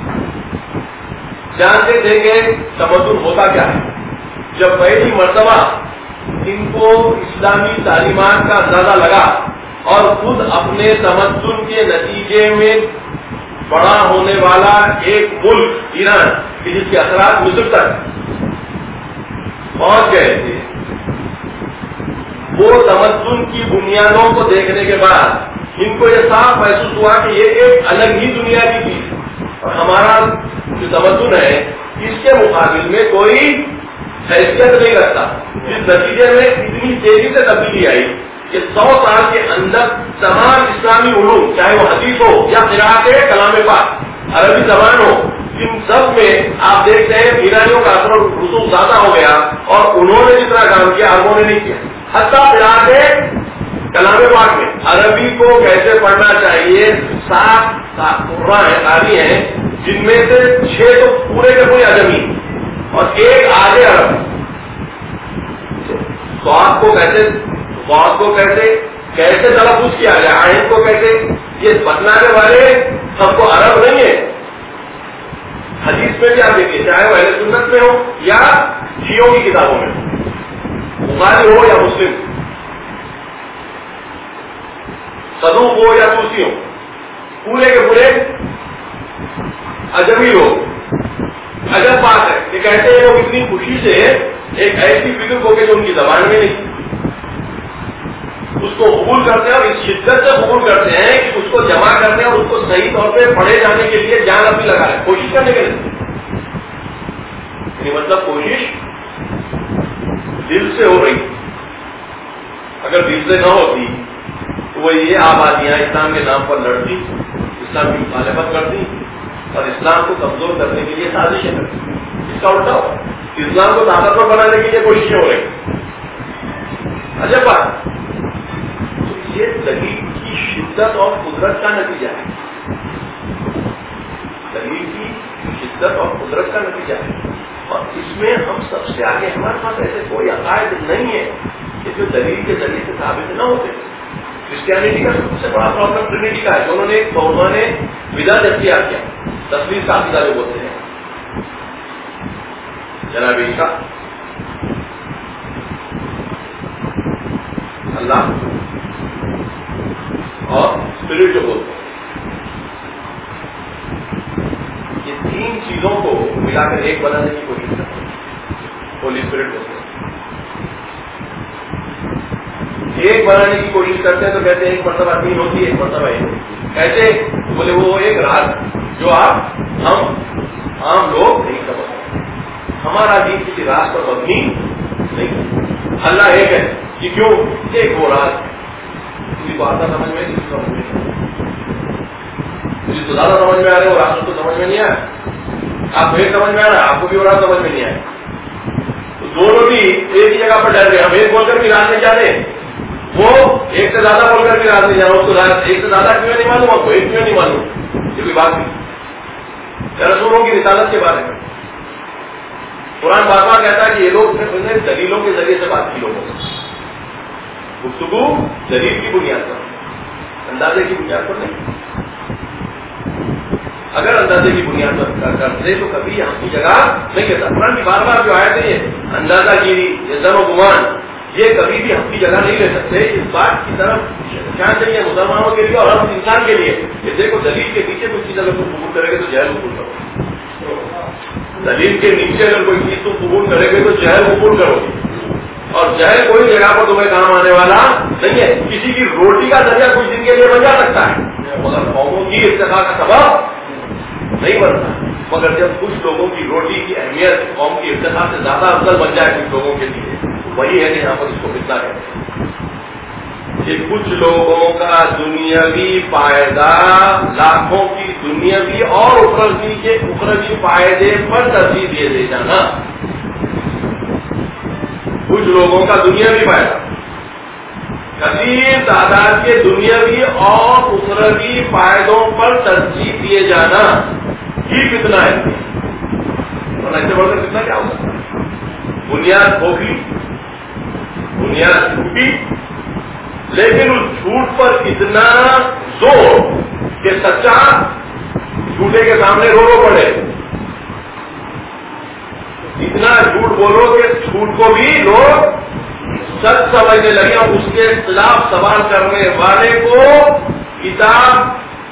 جانتے تھے کہ تمدن ہوتا کیا ہے. جب پہلی مرتبہ ان کو اسلامی تعلیمات کا اندازہ لگا اور خود اپنے تمدن کے نتیجے میں بڑا ہونے والا ایک ملک ایران کہ جس کے اثرات مصر تک پہنچ گئے تھے، وہ تمدن کی بنیادوں کو دیکھنے کے بعد ان کو یہ صاف محسوس ہوا کہ یہ ایک الگ ہی دنیا کی چیز ہے اور ہمارا جو تمدن ہے اس کے مقابل میں کوئی حیثیت نہیں رکھتا. جس نتیجے میں اتنی تیزی سے تبدیلی آئی کہ 100 سال کے اندر تمام اسلامی علوم، چاہے وہ حدیث ہو یا قرات کلام پاک، عربی زبان ہو، ان سب میں آپ دیکھتے ہیں ایرانیوں کا اثر و رسوخ زیادہ ہو گیا اور انہوں نے جتنا کام کیا عربوں نے نہیں کیا. حتیٰ قرات کلام پاک میں عربی کو کیسے پڑھنا چاہیے 7 قرآن ہیں، قاری ہیں، جن میں سے 6 تو پورے کے پورے عجمی اور ایک آدھے عرب. سواد کو کیسے تلفظ کیا جائے، آئین کو کیسے، یہ بتلانے والے سب کو عرب نہیں ہے. حدیث میں بھی آپ دیکھیے، چاہے وہ اہل سنت میں ہو یا شیعوں کی کتابوں میں، بخاری ہو یا مسلم، صدوق ہو یا توسی ہو، پورے کے پورے عجمی لوگ. عجب بات ہے کہ کہتے ہیں لوگ اتنی خوشی سے ایک ایسی فکر کو کہ جو ان کی زبان میں نہیں اس کو قبول کرتے ہیں اور اس شدت سے قبول کرتے ہیں کہ اس کو جمع کرتے ہیں اور اس کو صحیح طور پہ پڑھے جانے کے لیے جان اپنی لگا رہے، کوشش کرنے کے لیے. یعنی مطلب کوشش دل سے ہو رہی. اگر دل سے نہ ہوتی تو وہ یہ آبادیاں اسلام کے نام پر لڑتی، اسلام کی مخالفت کرتی اور اسلام کو کمزور کرنے کے لیے سازشیں کرتی. اس کا الٹا ہو، اسلام کو طاقتور بنانے کے لیے کوششیں ہو رہی. عجب بات. یہ دلیل کی شدت اور قدرت کا نتیجہ ہے، دلیل کی شدت اور قدرت کا نتیجہ ہے. اور اس میں ہم سب سے آگے، ہمارے پاس ایسے کوئی عقائد نہیں ہے کہ جو دلیل کے ذریعے سے ثابت نہ ہوتے. کرسچینٹی کا سب سے بڑا پرابلم ٹرینٹی کا ہے کہ انہوں نے بدعت اختیار کیا، تصویر کا عقیدہ جو بولتے ہیں جناب عیسیٰ، اللہ اور اسپرٹ جو بولتے ہیں، یہ 3 چیزوں کو ملا کر ایک بنانے کی کوشش کرتے ہیں. ہولی اسپرٹ بولتے ہیں. ایک بنانے کی کوشش کرتے ہیں تو کہتے ہیں ایک مرتبہ 3 ہوتی ہے، ایک مرتبہ 1 ہوتی ہے. کیسے؟ بولے وہ ایک راز جو ہم عام لوگ نہیں سمجھ سکتے. ہمارا دین کسی راز پر مبنی نہیں. اللہ ایک ہے کہ کیوں؟ ایک وہ راز کسی کو آتا سمجھ میں، کسی کو سمجھ میں کسی کو زیادہ سمجھ میں آ رہے وہ راز اس کو سمجھ میں نہیں آیا. آپ کو ایک سمجھ میں آ رہا ہے، آپ کو بھی وہ راز سمجھ میں نہیں آیا. تو دونوں بھی ایک ہی جگہ پر ڈر گئے. ہم ایک بول کر بھی راز نہیں جانے، وہ ایک سے زیادہ بول کر بھی راز نہیں جانا. اس کو ایک سے زیادہ کیوں نہیں معلوم، آپ کو ایک کیوں نہیں معلوم، یہ کوئی بات نہیں. رسولوں کی رسالت کے بارے میں قرآن پاک کہتا ہے کہ یہ لوگ صرف دلیلوں کے ذریعے سے بات کی. لوگوں سے گفتگو دلیل کی بنیاد پر، اندازے کی بنیاد پر نہیں. اگر اندازے کی بنیاد پر کرتے تو کبھی ہم کی جگہ نہیں لیتا. قرآن کی بار بار جو آیتیں یہ اندازہ گیری، یہ زن و گمان، یہ کبھی بھی ہم کی جگہ نہیں لے سکتے. اس بات کی طرف کیا چاہیے مسلمانوں کے لیے اور ہر انسان کے لیے کہ دیکھو دلیل کے نیچے کوئی چیز اگر تم قبول کرے گے تو جہل قبول کرو. دلیل کے نیچے اگر کوئی چیز تم قبول کرے گے تو جہل قبول کرو گے. اور جہل کوئی جگہ پر تمہیں کام آنے والا نہیں ہے. کسی کی روٹی کا ذریعہ کچھ دن کے لیے بن جا سکتا ہے مگر قوموں کی ارتقاء کا سبب نہیں بنتا. مگر جب کچھ لوگوں کی روٹی کی اہمیت قوم کی ارتقاء سے زیادہ افضل بن جائے کچھ لوگوں کے لیے، وہی ہے کہ یہاں پر اس کو فتنہ کہتے ہیں. کہ کچھ لوگوں کا دنیاوی فائدہ لاکھوں کی دنیاوی اور اخروی فائدے پر ترجیح دے جانا. کچھ لوگوں کا دنیاوی فائدہ، کثیر تعداد کے دنیاوی اور اخروی فائدوں پر ترجیح دیے جانا ہی فتنہ ہے. اور ایسے بڑھ کر فتنہ کیا ہو سکتا ہے؟ بنیاد کھوکھلی، بنیاد جھوٹی، لیکن اس جھوٹ پر اتنا زور کہ سچا جھوٹے کے سامنے رو پڑے. اتنا جھوٹ بولو کہ جھوٹ کو بھی لوگ سچ سمجھنے لگے اور اس کے خلاف سوال کرنے والے کو کتاب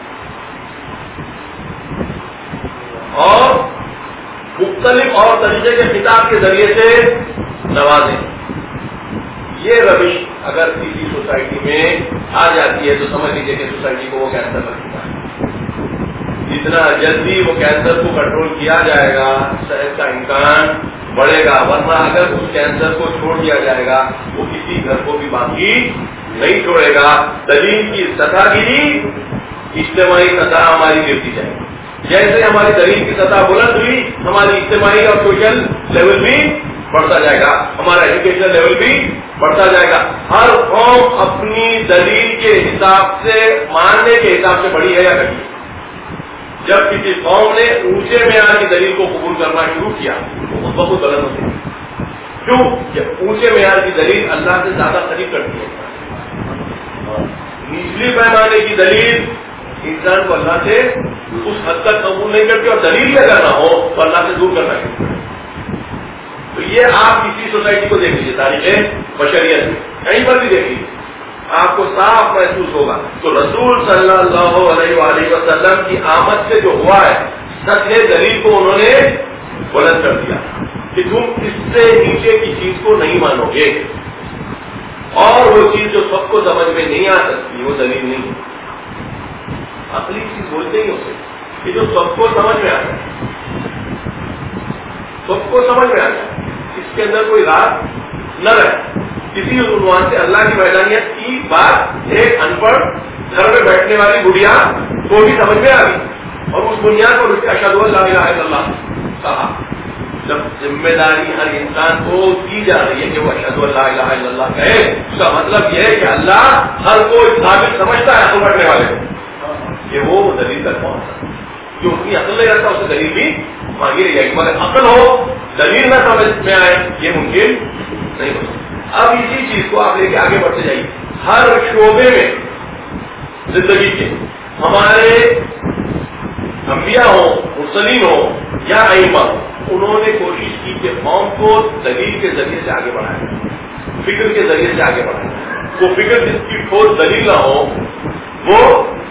اور مختلف اور طریقے کے کتاب کے ذریعے سے نوازیں. یہ روش اگر کسی سوسائٹی میں آ جاتی ہے تو سمجھ لیجیے کہ سوسائٹی کو وہ کینسر لگتا ہے. جتنا جلدی وہ کینسر کو کنٹرول کیا جائے گا صحت کا امکان بڑھے گا. ورنہ اگر اس کینسر کو چھوڑ دیا جائے گا وہ کسی گھر کو بھی باقی نہیں چھوڑے گا. دلیل کی سطح گیری، اجتماعی سطح ہماری گرتی جائے گی. جیسے ہماری دلیل کی سطح بلند ہوئی ہماری اجتماعی اور سوشل لیول بھی بڑھتا جائے گا، ہمارا ایجوکیشن لیول بھی بڑھتا جائے گا. ہر قوم اپنی دلیل کے حساب سے، ماننے کے حساب سے بڑھی ہے یا گھٹی ہے. جب کسی قوم نے اونچے معیار کی دلیل کو قبول کرنا شروع کیا تو اس بہت غلط ہوتی ہے. کیوں؟ کہ اونچے معیار کی دلیل اللہ سے زیادہ قریب کرتی ہے. نچلی پیمانے کی دلیل انسان کو اللہ سے اس حد تک قبول نہیں کرتی، اور دلیل اگر نہ ہو تو اللہ سے دور کرنا شروع کرتی. تو یہ آپ کسی سوسائٹی کو دیکھ لیجیے، تاریخ بشریت میں کہیں پر بھی دیکھ لیجیے، آپ کو صاف محسوس ہوگا. تو رسول صلی اللہ علیہ وآلہ وسلم کی آمد سے جو ہوا ہے، سچ دلیل کو انہوں نے بلند کر دیا کہ تم اس سے نیچے کی چیز کو نہیں مانو گے. اور وہ چیز جو سب کو سمجھ میں نہیں آ سکتی وہ دلیل نہیں ہے. اصلی چیز بولتے ہی اسے کہ جو سب کو سمجھ میں آ جائے، سب کو سمجھ میں آ جائے، اس کے اندر کوئی رات نہ رہے. کسی عنوان سے اللہ کی وحدانیت کی بات ایک ان پڑھ گھر میں بیٹھنے والی بڑھیا کو بھی سمجھ میں آ گئی، اور اس بنیاد پر اس کے اشہد ان لا الہ الا اللہ کہا. جب ذمہ داری ہر انسان کو دی جا رہی ہے کہ وہ اشہد ان لا الہ الا اللہ کہے، اس کا مطلب یہ ہے کہ اللہ ہر کو اس قابل سمجھتا ہے عقل رکھنے والے کو کہ وہ دلیل تک پہنچتا ہے. جو اپنی عقل نہیں رکھتا اسے دلیل بھی مانگی رہی جائے گی، مگر عقل ہو دلیل نہ سمجھ میں آئے یہ ممکن نہیں ہو سکتا. اب اسی چیز کو آپ لے کے آگے بڑھتے جائیے. ہر شعبے میں زندگی کے ہمارے انبیاء ہوں، مرسلین ہوں یا ائمہ ہوں، انہوں نے کوشش کی کہ قوم کو دلیل کے ذریعے سے آگے بڑھائے، فکر کے ذریعے سے آگے بڑھائے. وہ فکر جس کی ٹھوس دلیل نہ ہو وہ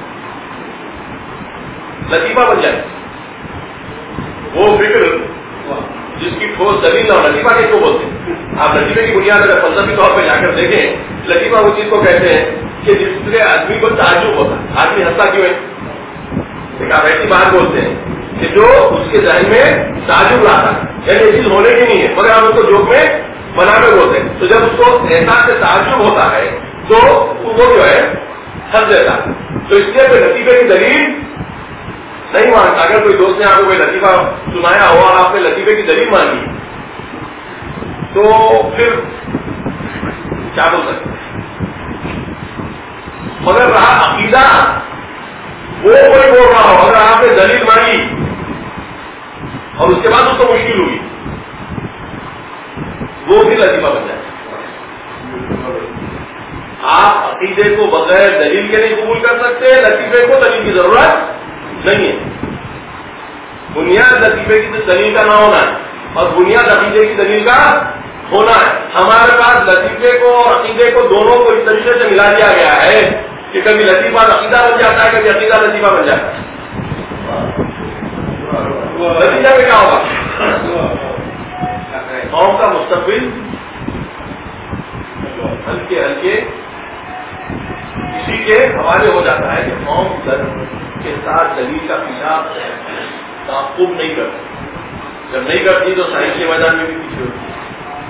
لطیفہ بن جائے. وہ فکر جس کی ٹھوس دلیل نہ ہو، لطیفہ کس کو بولتے ہیں؟ آپ لطیفے کی بنیاد اگر فلسفی طور پہ جا کر دیکھیں، لطیفہ اس چیز کو کہتے ہیں کہ جس سے آدمی کو تعجب ہوتا ہے. آدمی ہنستا کیوں ہے؟ ایک آپ ایسی بات بولتے ہیں کہ جو اس کے ذہن میں تعجب لاتا ہے، یعنی یہ چیز ہونے کی نہیں ہے مگر ہم اس کو جوک میں بنا کر بولتے ہیں. تو جب اس کو احساس سے تعجب ہوتا ہے تو وہ جو ہے ہنس دیتا ہے. تو اس لیے کوئی لطیفے کی دلیل نہیں مانتا. اگر کوئی دوست نے آپ کو کوئی لطیفہ سنایا ہو اور آپ نے لطیفے کی دلیل مانگی تو پھر کیا بول سکتے ہیں؟ مگر رہا عقیدہ، وہ کوئی بول رہا ہو، اگر آپ نے دلیل مانگی اور اس کے بعد اس کو مشکل ہوئی وہ بھی لطیفہ بن جائے. آپ عقیدے کو بغیر دلیل کے نہیں قبول کر سکتے، لطیفے کو دلیل کی ضرورت نہیں ہے. بنیاد لطیفے کی دلیل کا نہ ہونا ہے اور بنیاد عقیدے کی دلیل کا ہونا ہے. ہمارے پاس لطیفے کو اور عقیدے کو دونوں کو اس طریقے سے ملا دیا گیا ہے کہ کبھی لطیفہ عقیدہ بن جاتا ہے, کبھی عقیدہ لطیفہ بن جاتا ہے. نتیجہ میں کیا ہوگا؟ قوم کا مستقبل ہلکے ہلکے اسی کے حوالے ہو جاتا ہے کہ قوم کے ساتھ دلیل کا پیچھا تعاقب نہیں کرتی. جب نہیں کرتی تو سائنس کے میدان میں بھی پیچھے ہوتی ہے,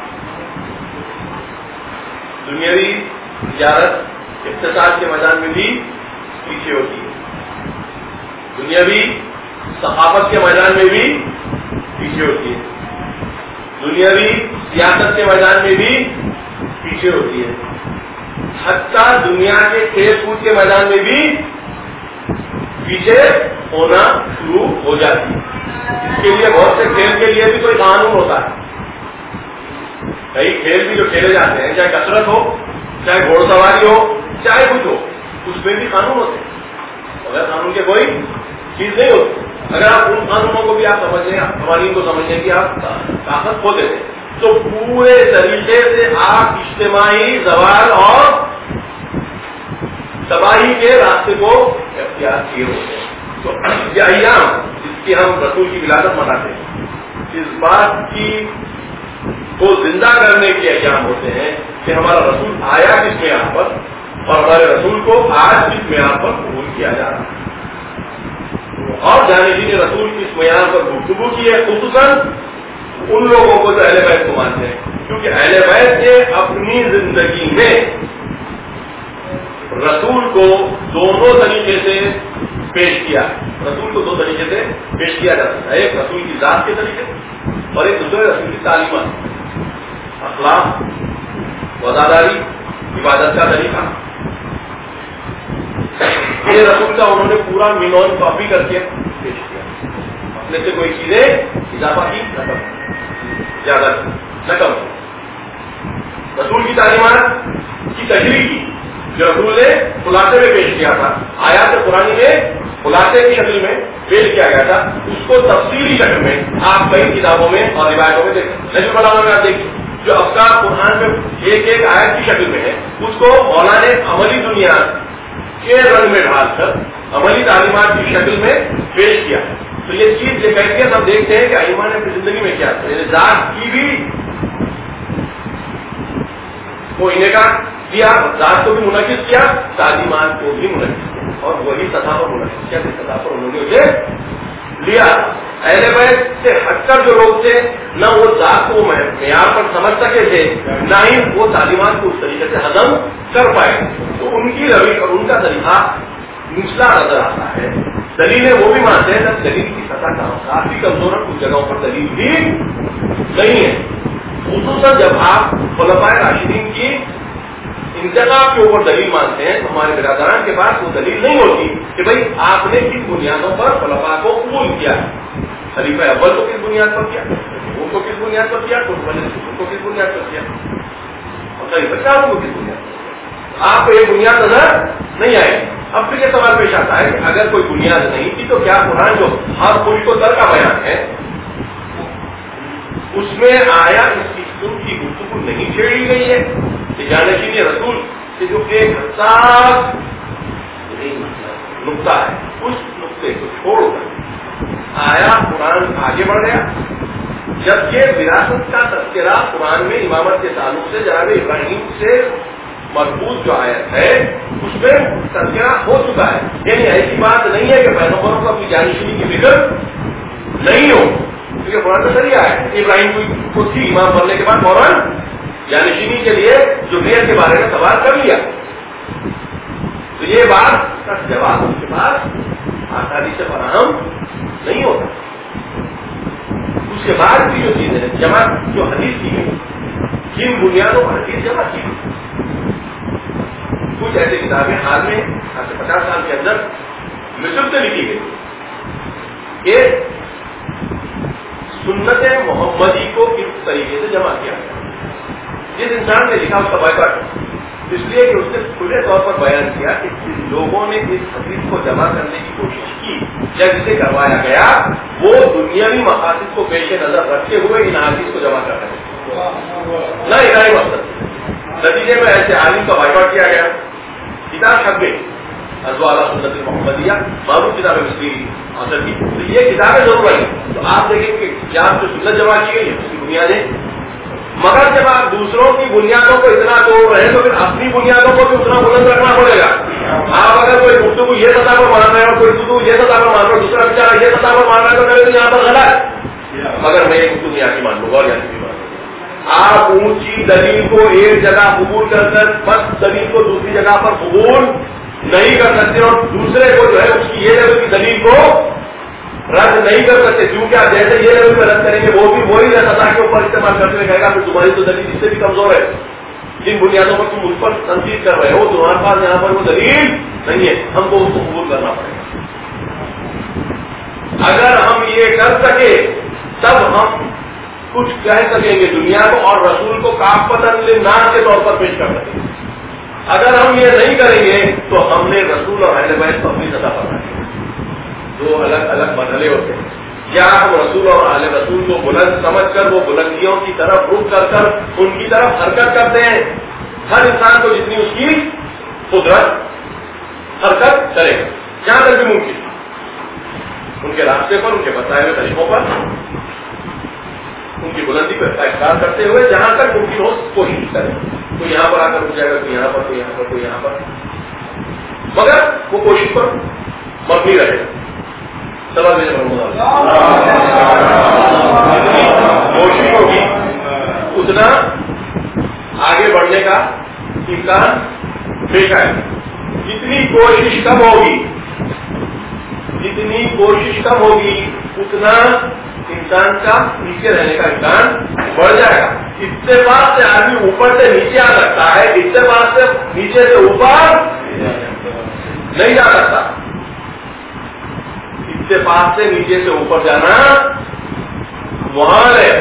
دنیاوی تجارت اقتصاد کے میدان میں بھی پیچھے ہوتی ہے, دنیاوی ثقافت کے میدان میں بھی پیچھے ہوتی ہے, دنیاوی سیاست کے میدان میں بھی پیچھے ہوتی ہے, حتیٰ دنیا کے کھیل کود کے میدان میں بھی پیچھے ہونا شروع ہو جاتی ہے. اس کے لیے بہت سے کھیل کے لیے بھی کوئی قانون ہوتا ہے. کئی کھیل بھی جو کھیلے جاتے ہیں, چاہے کسرت ہو, چاہے گھوڑ سواری ہو, چاہے کچھ ہو, اس میں بھی قانون ہوتے ہیں. اگر قانون کے کوئی چیز نہیں ہوتی, اگر آپ ان قانونوں کو بھی آپ سمجھیں, قوانین کو سمجھیں کہ آپ طاقت کھو دیتے ہیں, تو پورے طریقے سے آپ اجتماعی زوال اور تباہی کے راستے کو اختیار کیے ہوتے ہیں. تو یہ ایام جس کی ہم رسول کی ولادت مناتے ہیں, اس بات کی کو زندہ کرنے کے ایام ہوتے ہیں کہ ہمارا رسول آیا کس معیار پر اور ہمارے رسول کو آج کس معیار پر قبول کیا جا رہا ہے. اور جانشین رسول کس معیار پر گفتگو کی ہے, خصوصاً ان لوگوں کو جو اہل بیت کو مانتے ہیں, کیونکہ اہل بیت نے اپنی زندگی میں رسول کو دونوں طریقے سے پیش کیا. رسول کو دو طریقے سے پیش کیا جا سکتا ہے, ایک رسول کی ذات کے طریقے اور ایک دوسرے رسول کی تعلیمات, اخلاق, وفاداری, عبادت کا طریقہ. یہ رسول کا انہوں نے پورا مینون کاپی کر کے پیش کیا, اپنے سے کوئی چیزیں اضافہ کی نہ کم, زیادہ نہ کم. رسول کی تعلیمات کی تشریح کی جو رسول نے خلاصے میں پیش کیا تھا, آیات قرآنی میں خلاصے کی شکل میں پیش کیا گیا تھا, اس کو تفصیلی شکل میں آپ کئی کتابوں میں اور روایتوں میں دیکھیں. نجم البلاغہ میں آپ دیکھیں جو افکار قرآن میں ایک ایک آیت کی شکل میں ہے, اس کو مولانا نے عملی دنیا کے رنگ میں ڈال کر عملی تعلیمات کی شکل میں پیش کیا. تو یہ چیز یہ کیفیت ہم دیکھتے ہیں کہ ائمہ نے اپنی زندگی میں کیا ذات کی بھی کو انعقاد کیا, ذات کو بھی منعقد کیا, تعلیمات کو بھی منعقد کیا, اور وہی سطح پر منعقد کیا جس سطح پر انہوں نے اسے لیا. اہل بیت سے ہٹ کر جو لوگ تھے, نہ وہ ذات کو معیار پر سمجھ سکے تھے, نہ ہی وہ تعلیمات کو اس طریقے سے ہضم کر پائے. تو ان کی روش اور ان کا طریقہ نچلا نظر آتا ہے. دلیلیں وہ بھی مانتے ہیں جب دلیل کی سطح کافی کمزور ہے, کچھ جگہوں پر دلیل بھی نہیں ہے, خصوصاً جب آپ خلفائے راشدین کی انتخاب کے اوپر دلیل مانتے ہیں. تو ہمارے برادران کے پاس وہ دلیل نہیں ہوتی کہ بھئی آپ نے کس بنیادوں پر خلفاء کو قبول کیا, خلیفہ اول کو کس بنیاد پر کیا, ان کو کس بنیاد پر کیا, ان کو کس بنیاد پر کیا, اور خلیفہ صاحب کو کس بنیاد پر کیا. آپ کو یہ بنیاد نظر نہیں آئے. اب پھر یہ سوال پیش آتا ہے کہ اگر کوئی بنیاد نہیں تھی تو کیا قرآن جو ہر کوئی کو در کا بیان ہے اس میں آیا اس قسم کی گفتگو نہیں چھیڑی گئی ہے کہ جانشین رسول سے جو ایک حساس نقطہ ہے اس نقطے کو چھوڑ کر آیا قرآن آگے بڑھ گیا, جبکہ وراثت کا تذکرہ قرآن میں امامت کے تعلق سے جناب ابراہیم سے مربوط جو آیت ہے اس میں تذکرہ ہو چکا ہے. یعنی ایسی بات نہیں ہے کہ پیغمبروں کو اپنی جانشینی کی فکر نہیں ہو, کیونکہ قرآن میں ذریعہ ہے. ابراہیم کو تھی امام بننے کے بعد فوراً جانشینی کے لیے ذریت کے بارے میں سوال کر لیا. تو یہ بات کا جواب اس کے پاس آسانی سے فراہم نہیں ہوتا. اس کے بعد بھی جو چیزیں جمع جو حدیث کی گئی, جن بنیادوں پر حدیث جمع کی گئی, کچھ ایسی کتابیں حال میں 50 سال کے اندر مصر سے لکھی گئی کہ سنت محمدی کو کس طریقے سے جمع کیا گیا. جس انسان نے لکھا اس کا بائیکاٹ, اس لیے کہ اس نے کھلے طور پر بیان کیا کہ لوگوں نے اس حدیث کو جمع کرنے کی کوشش کی یا جسے کروایا گیا وہ دنیاوی مقاصد کو پیش نظر رکھتے ہوئے ان حدیث کو جمع کر رہے ہیں، نہ الہی مقصد۔ نتیجے میں ایسے عالم کا بائیکاٹ کیا گیا، کتاب چھپ گئی ازوالا سنت محمدیہ، معروف کتاب مصری حاصل کی، تو یہ کتابیں ضرور آئی۔ تو آپ دیکھیں کہ کیا جو سنت جمع کی گئی ہے اس کی بنیادیں، مگر جب آپ دوسروں کی بنیادوں کو اتنا توڑ رہے ہیں تو پھر اپنی بنیادوں کو بھی اتنا بلند رکھنا پڑے گا۔ آپ اگر کوئی گفتگو یہ سطح پر مان رہے ہیں اور کوئی گفتگو یہ سطح پر مان رہے ہیں، دوسرا بیچارہ یہ سطح پر مان رہا ہے تو کرے تو یہاں پر غلط، مگر میں یہ گفتگو یہاں کی مان لوں گا اور یہاں کی مان لوں گا۔ آپ اونچی دلیل کو ایک جگہ قبول کر بس دلیل کو دوسری جگہ پر قبول نہیں کر سکتے اور دوسرے کو جو ہے اس کی یہ لیول کی دلیل کو رد نہیں کر سکتے، کیونکہ آپ جیسے یہ لیول پہ رد کریں گے وہ بھی وہی سطح کے اوپر استعمال کرتے ہوئے کہے گا کہ تمہاری تو دلیل اس سے بھی کمزور ہے، جن بنیادوں پر تم اس پر تنقید کر رہے ہو تمہارے پاس یہاں پر وہ دلیل نہیں ہے، ہم کو اس کو قبول کرنا پڑے گا۔ اگر ہم یہ کر سکے تب ہم کچھ کہہ سکیں گے دنیا کو اور رسول کو کافۃ للناس کے طور پر پیش کر سکیں گے۔ اگر ہم یہ نہیں کریں گے تو ہم نے رسول اور اہل بیت کو اپنی سطح پر رکھا، دو الگ الگ مرحلے ہوتے ہیں۔ یا ہم رسول اور اہل رسول کو بلند سمجھ کر وہ بلندیوں کی طرف رخ کر ان کی طرف حرکت کرتے ہیں، ہر انسان کو جتنی اس کی قدرت حرکت کرے جہاں تک بھی ممکن، ان کے راستے پر، ان کے بتائے ہوئے طریقوں پر، ان کی بلندی کو اختیار کرتے ہوئے جہاں تک ممکن ہو کوشش کریں۔ کوئی یہاں پر آ کر رک جائے گا، کوئی یہاں پر، کوئی یہاں پر، کوئی یہاں پر، مگر وہ کوشش پر مبنی رہے گا۔ کوشش ہوگی اتنا آگے بڑھنے کا امکان دیکھا ہے۔ جتنی کوشش کم ہوگی اتنا انسان کا نیچے رہنے کا امکان بڑھ جائے گا۔ اتفاق سے آدمی اوپر سے نیچے آ سکتا ہے، اتفاق سے نیچے سے اوپر نہیں جا سکتا۔ اتفاق سے نیچے سے اوپر جانا محال ہے،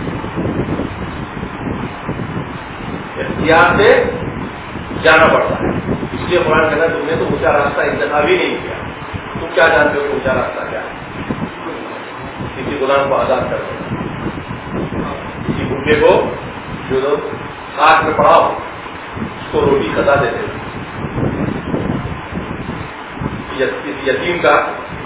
اختیار سے جانا پڑتا ہے۔ اس لیے قرآن کہنا تم نے تو اونچا راستہ انتخاب ہی نہیں کیا، تم کیا جانتے ہو کہ اونچا راستہ کیا ہے؟ کسی غلام کو آزاد کر دو، کسی بھوکے کو جو لوگ خاک میں پڑا ہو اس کو روٹی سزا دیتے ہیں، کسی یتیم کا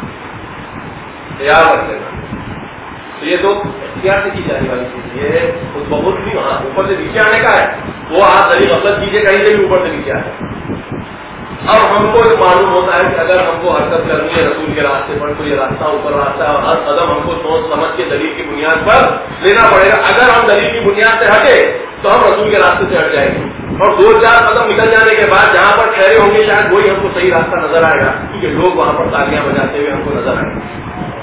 خیال رکھ لینا، تو یہ تو اختیار سے کی جانے والی چیز، یہ خود بخود بھی وہاں اوپر سے نیچے آنے کا ہے۔ وہ آپ دلیل غلط کیجیے کہیں سے بھی اوپر سے نیچے آئے۔ اب ہم کو معلوم ہوتا ہے کہ اگر ہم کو حرکت کرنی ہے رسول کے راستے پر تو یہ راستہ اوپر راستہ ہے اور ہر قدم ہم کو سوچ سمجھ کے دلیل کی بنیاد پر لینا پڑے گا۔ اگر ہم دلیل کی بنیاد سے ہٹے تو ہم رسول کے راستے سے ہٹ جائیں گے اور 2-4 قدم نکل جانے کے بعد جہاں پر ٹھہرے ہوں گے شاید وہی ہم کو صحیح راستہ نظر آئے گا، کیونکہ لوگ وہاں پر تالیاں بجاتے ہوئے ہم کو نظر آئیں گے۔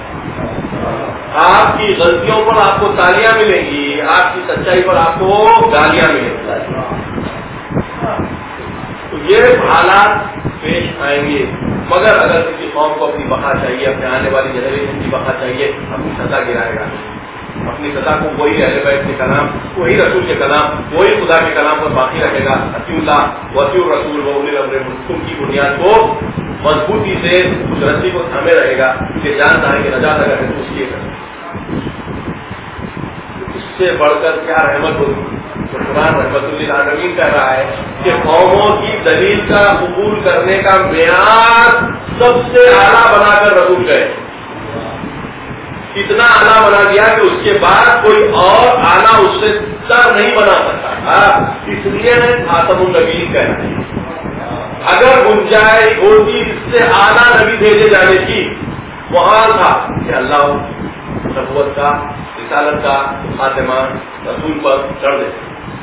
آپ کی غلطیوں پر آپ کو تالیاں ملیں گی، آپ کی سچائی پر آپ کو گالیاں ملیں گی۔ تو یہ حالات پیش آئیں گے، مگر اگر کسی قوم کو اپنی بقا چاہیے، اپنے آنے والی جنریشن کی بقا چاہیے، اپنی سطح گرائے گا، اپنی سطح کو وہی اہل بیت کے کلام، وہی رسول کے کلام، وہی خدا کے کلام پر باقی رکھے گا۔ اطیعوا اللہ واطیعوا الرسول واولی الامر منکم کی بنیاد کو مضبوطی سے اس رسی کو تھامے رہے گا کہ جانتا ہے کہ نجات اگر ہے تو اس لیے کرے، اس سے بڑھ کر کیا رحمت ہوگی۔ تو قرآن رحمت للعالمین کہہ رہا ہے کہ قوموں کی دلیل کا قبول کرنے کا معیار سب سے اعلیٰ بنا کر رسول گئے، اتنا اعلیٰ بنا دیا کہ اس کے بعد کوئی اور اعلیٰ اس سے سر نہیں بنا سکتا، اس لیے خاتم النبیین کہہ رہا ہے۔ اگر گنجائش ہوتی اس سے اعلیٰ نبی بھیجے جانے کی، محال تھا کہ اللہ نبوت کا، رسالت کا خاتمہ رسول پر چڑھ دیتے۔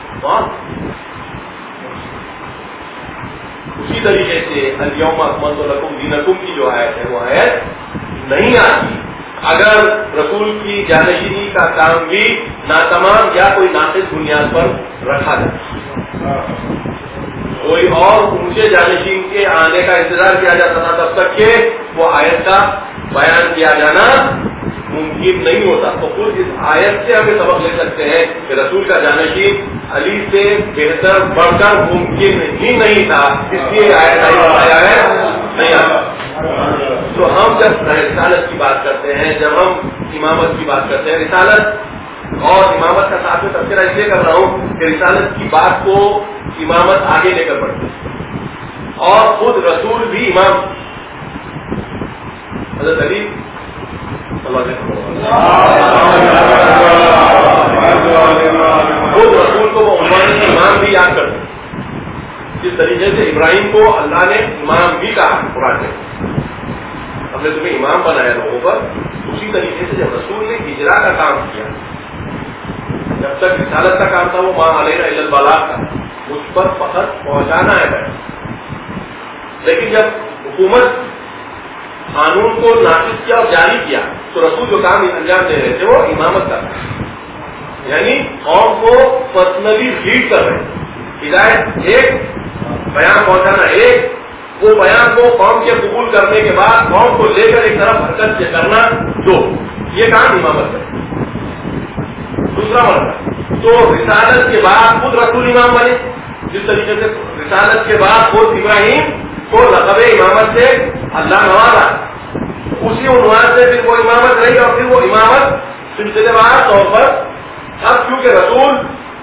اسی طریقے سے الیوم اکملت لکم دینکم کی جو آیت ہے وہ آیت نہیں آتی اگر رسول کی جانشینی کا کام بھی ناتمام یا کوئی ناقص بنیاد پر رکھا جائے۔ کوئی اور اونچے جانشین کے آنے کا انتظار کیا جاتا تھا تب تک کہ وہ آیت کا بیان کیا جانا ممکن نہیں ہوتا. تو خود اس آیت سے ہمیں سبق لے سکتے ہیں کہ رسول کا جانشین علی سے بہتر بڑھ کر ممکن ہی نہیں تھا, اس لیے آیت آیا ہے نہیں آتا. تو ہم جب رسالت کی بات کرتے ہیں, جب ہم امامت کی بات کرتے ہیں, رسالت اور امامت کا ساتھ میں تذکرہ اس لیے کر رہا ہوں کہ رسالت کی بات کو امامت آگے لے کر بڑھتی ہے, اور خود رسول بھی امام حضرت علی خود رسول کو وہ امام بھی یاد کرتے ہیں. جس طریقے سے ابراہیم کو اللہ نے امام بھی کہا قرآن میں, ہم نے تمہیں امام بنایا لوگوں پر, اسی طریقے سے جب رسول نے ہجرا کا کام کیا, جب تک رسالت کا کام تھا وہ ماں علینا الا البلاغ تھا, مجھ پر فقط پہنچانا ہے بھائی. لیکن جب حکومت قانون کو نافذ کیا اور جاری کیا تو رسول جو کام انجام دے رہے تھے وہ امامت کا تھا, یعنی قوم کو پرسنلی لیڈ کر رہے ہیں. ہدایت ایک, بیان پہنچانا ایک, وہ بیان کو قوم کے قبول کرنے کے بعد قوم کو لے کر ایک طرف حرکت سے کرنا دو, یہ کام امامت کا. دوسرا مرتبہ تو رسالت کے بعد خود رسول امام بنے, جس طریقے سے رسالت کے بعد خود ابراہیم کو لقب امامت سے اللہ نوازا, اسی عنوان سے پھر وہ امامت رہی, اور پھر وہ امامت سلسلے وار طور پر اب کیونکہ رسول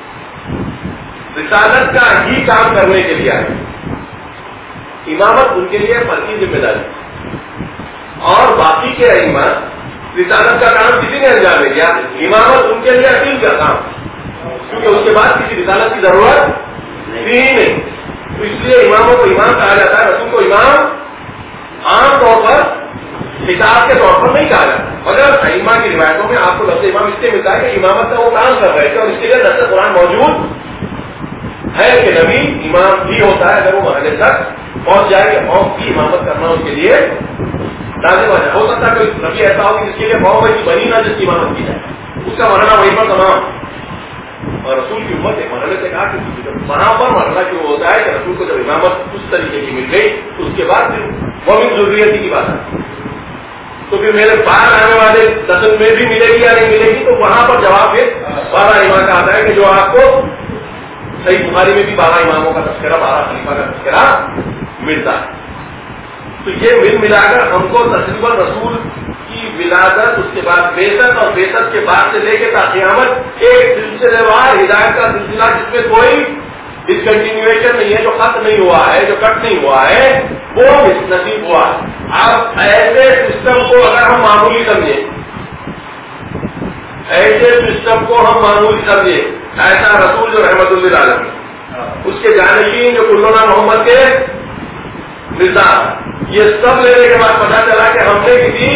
رسالت کا ہی کام کرنے کے لیے آئے, امامت ان کے لیے فرقی ذمہ داری, اور باقی کے ائمہ رسالت کا کام کسی نے انجام دے دیا, امامت ان کے لیے اصیل کا کام, کیونکہ اس کے بعد کسی رسالت کی ضرورت تھی ہی نہیں. تو اس لیے اماموں کو امام کہا جاتا ہے, رسول کو امام عام طور پر خطاب کے طور پر نہیں کہا جاتا, مگر ائمہ کی روایتوں میں آپ کو لفظ امام اس لیے ملتا ہے کہ امامت کا وہ کام کر رہے تھے, اور اس کے لیے نص قرآن موجود ہے کہ نبی امام بھی ہوتا ہے اگر وہ مرحلے تک پہنچ جائے کہ قوم کی امامت کرنا اس کے لیے لازم ہو سکتا ہے. کوئی نبی ایسا ہو کہ جس کے لیے قوم ایسی بنی نہ جس کی امامت کی جائے, اس کا مرحلہ وہیں پر تمام, اور رسول کی امت ایک مرحلے سے کہا کہ وہاں پر مرحلہ کیوں ہوتا ہے کہ رسول کو جب امامت اس طریقے کی مل گئی تو اس کے بعد پھر وہ بھی ضروریت کی بات ہے, تو پھر میرے بعد آنے والے نسل میں بھی ملے گی یا نہیں ملے گی, تو وہاں پر جواب پھر 12 امام کا آتا ہے کہ جو آپ کو صحیح بخاری میں بھی 12 اماموں کا تذکرہ, 12 خلیفہ کا تذکرہ ملتا ہے. تو یہ مل ملا کر ہم کو تقریباً رسول کی ولادت, اس کے بعد بعثت, اور بعثت کے بعد سے لے کے تا قیامت ایک سلسلے وار ہدایت کا سلسلہ جس میں کوئی ڈسکنٹینیویشن نہیں ہے, جو ختم نہیں ہوا ہے, جو کٹ نہیں ہوا ہے, وہ نصیب ہوا. اب ایسے سسٹم کو اگر ہم معمولی سمجھیں, ایسے سسٹم کو ہم معمولی سمجھیں, ایسا رسول جو رحمت اللہ علیہ, اس کے جانشین جو کلونا محمد کے نظام, یہ سب لینے کے بعد پتا چلا کہ ہم نے کسی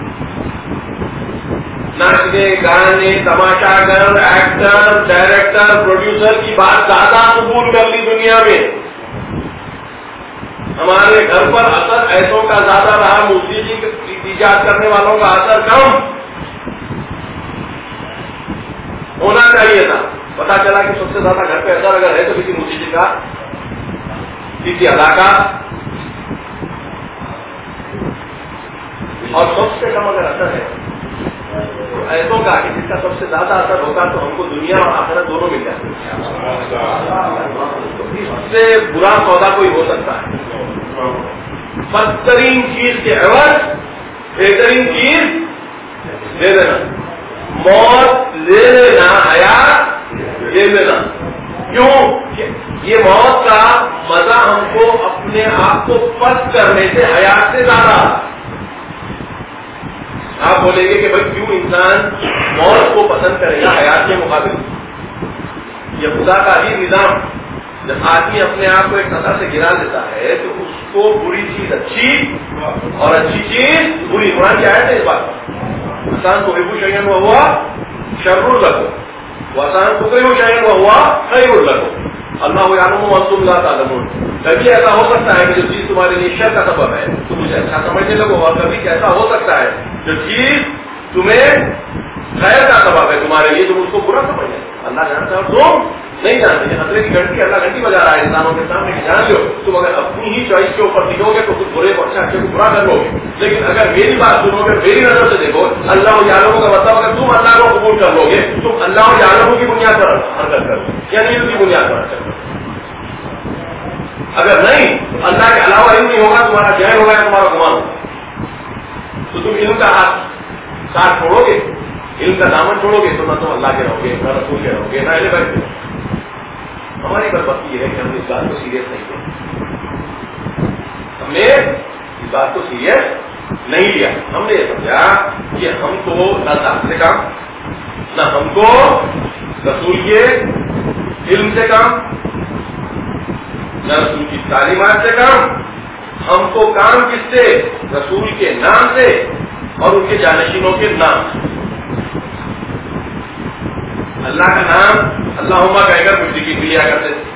ناچنے گانے تماشا گر ایکٹر ڈائریکٹر پروڈیوسر کی بات زیادہ قبول کر لی دنیا میں. ہمارے گھر پر اثر ایسوں کا زیادہ رہا, موسیقی ایجاد کرنے والوں کا اثر کم ہونا چاہیے تھا. پتا چلا کہ سب سے زیادہ گھر پہ اثر اگر ہے تو کسی موسیقی کا, کسی ادا کا, اور سب سے کم اگر اثر ہے تو ایسوں کا کہ جس کا سب سے زیادہ اثر ہوگا تو ہم کو دنیا اور آخرت دونوں مل جاتے ہیں. اس سے برا سودا کوئی ہو سکتا ہے. بدترین چیز کے عوض بہترین چیز دے دینا, موت لے لینا, حیات لے لینا. کیوں؟ یہ موت کا مزہ ہم کو اپنے آپ کو پست کرنے سے حیات سے زیادہ. آپ بولیں گے کہ بھائی کیوں انسان موت کو پسند کرے گا حیات کے مقابل؟ یہ خدا کا ہی نظام. جب آدمی اپنے آپ کو ایک سطح سے گرا دیتا ہے تو اس کو بری چیز اچھی اور اچھی چیز بری. قرآن کی آیت ہے اس بات پر, انسان کو حب شیئن و ہوا شر لکو, وسان کو شیئن و ہوا خیر لکو, اللہ یعلم وانتم لا تعلمون. کبھی ایسا ہو سکتا ہے کہ جو چیز تمہارے لیے شر کا سبب ہے تم اسے اچھا سمجھنے لگو, اور کبھی ایسا ہو سکتا ہے جو چیز تمہیں خیر کا سبب ہے تمہارے لیے تم اس کو برا سمجھے. اللہ جانتا ہے تم نہیں جانتے. خطرے کی گھنٹی اللہ گھنٹی بجا رہا ہے انسانوں کے سامنے کہ جان لو تم اگر اپنی ہی چوائس کے اوپر نکلو گے تو کچھ برے کو اچھا اچھے کو برا کر لو گے. لیکن اگر میری بات سنو گے, میری نظر سے دیکھو, اللہ عالموں کا مطلب اگر تم اللہ کو قبول کر لو گے تم اللہ عالموں کی بنیاد پر حرکت کرو یا نہیں ان کی بنیاد پر حرکت کرو. اگر نہیں تو اللہ کے علاوہ علم نہیں ہوگا, تمہارا ذہن ہوگا, تمہارا گمان ہوگا, تو تم علم کا ہاتھ ساتھ چھوڑو گے, علم کا دامن چھوڑو گے تو نہ تم اللہ کے رہو گے, نہ رسول کے رہو گے, نہ اہل بیت کے. ہماری بدبختی یہ ہے کہ ہم نے اس بات کو سیریس نہیں لیا, ہم نے اس بات کو سیریس نہیں لیا. ہم نے یہ سمجھا کہ ہم کو نہ ذات سے کام, نہ ہم کو رسول کے علم سے کام, نہ رسول کی تعلیمات سے کام. ہم کو کام کس سے؟ رسول کے نام سے اور ان کے جانشینوں کے نام سے. اللہ کا نام اللہم کہہ کر مشرکین بھی لیا کرتے تھے.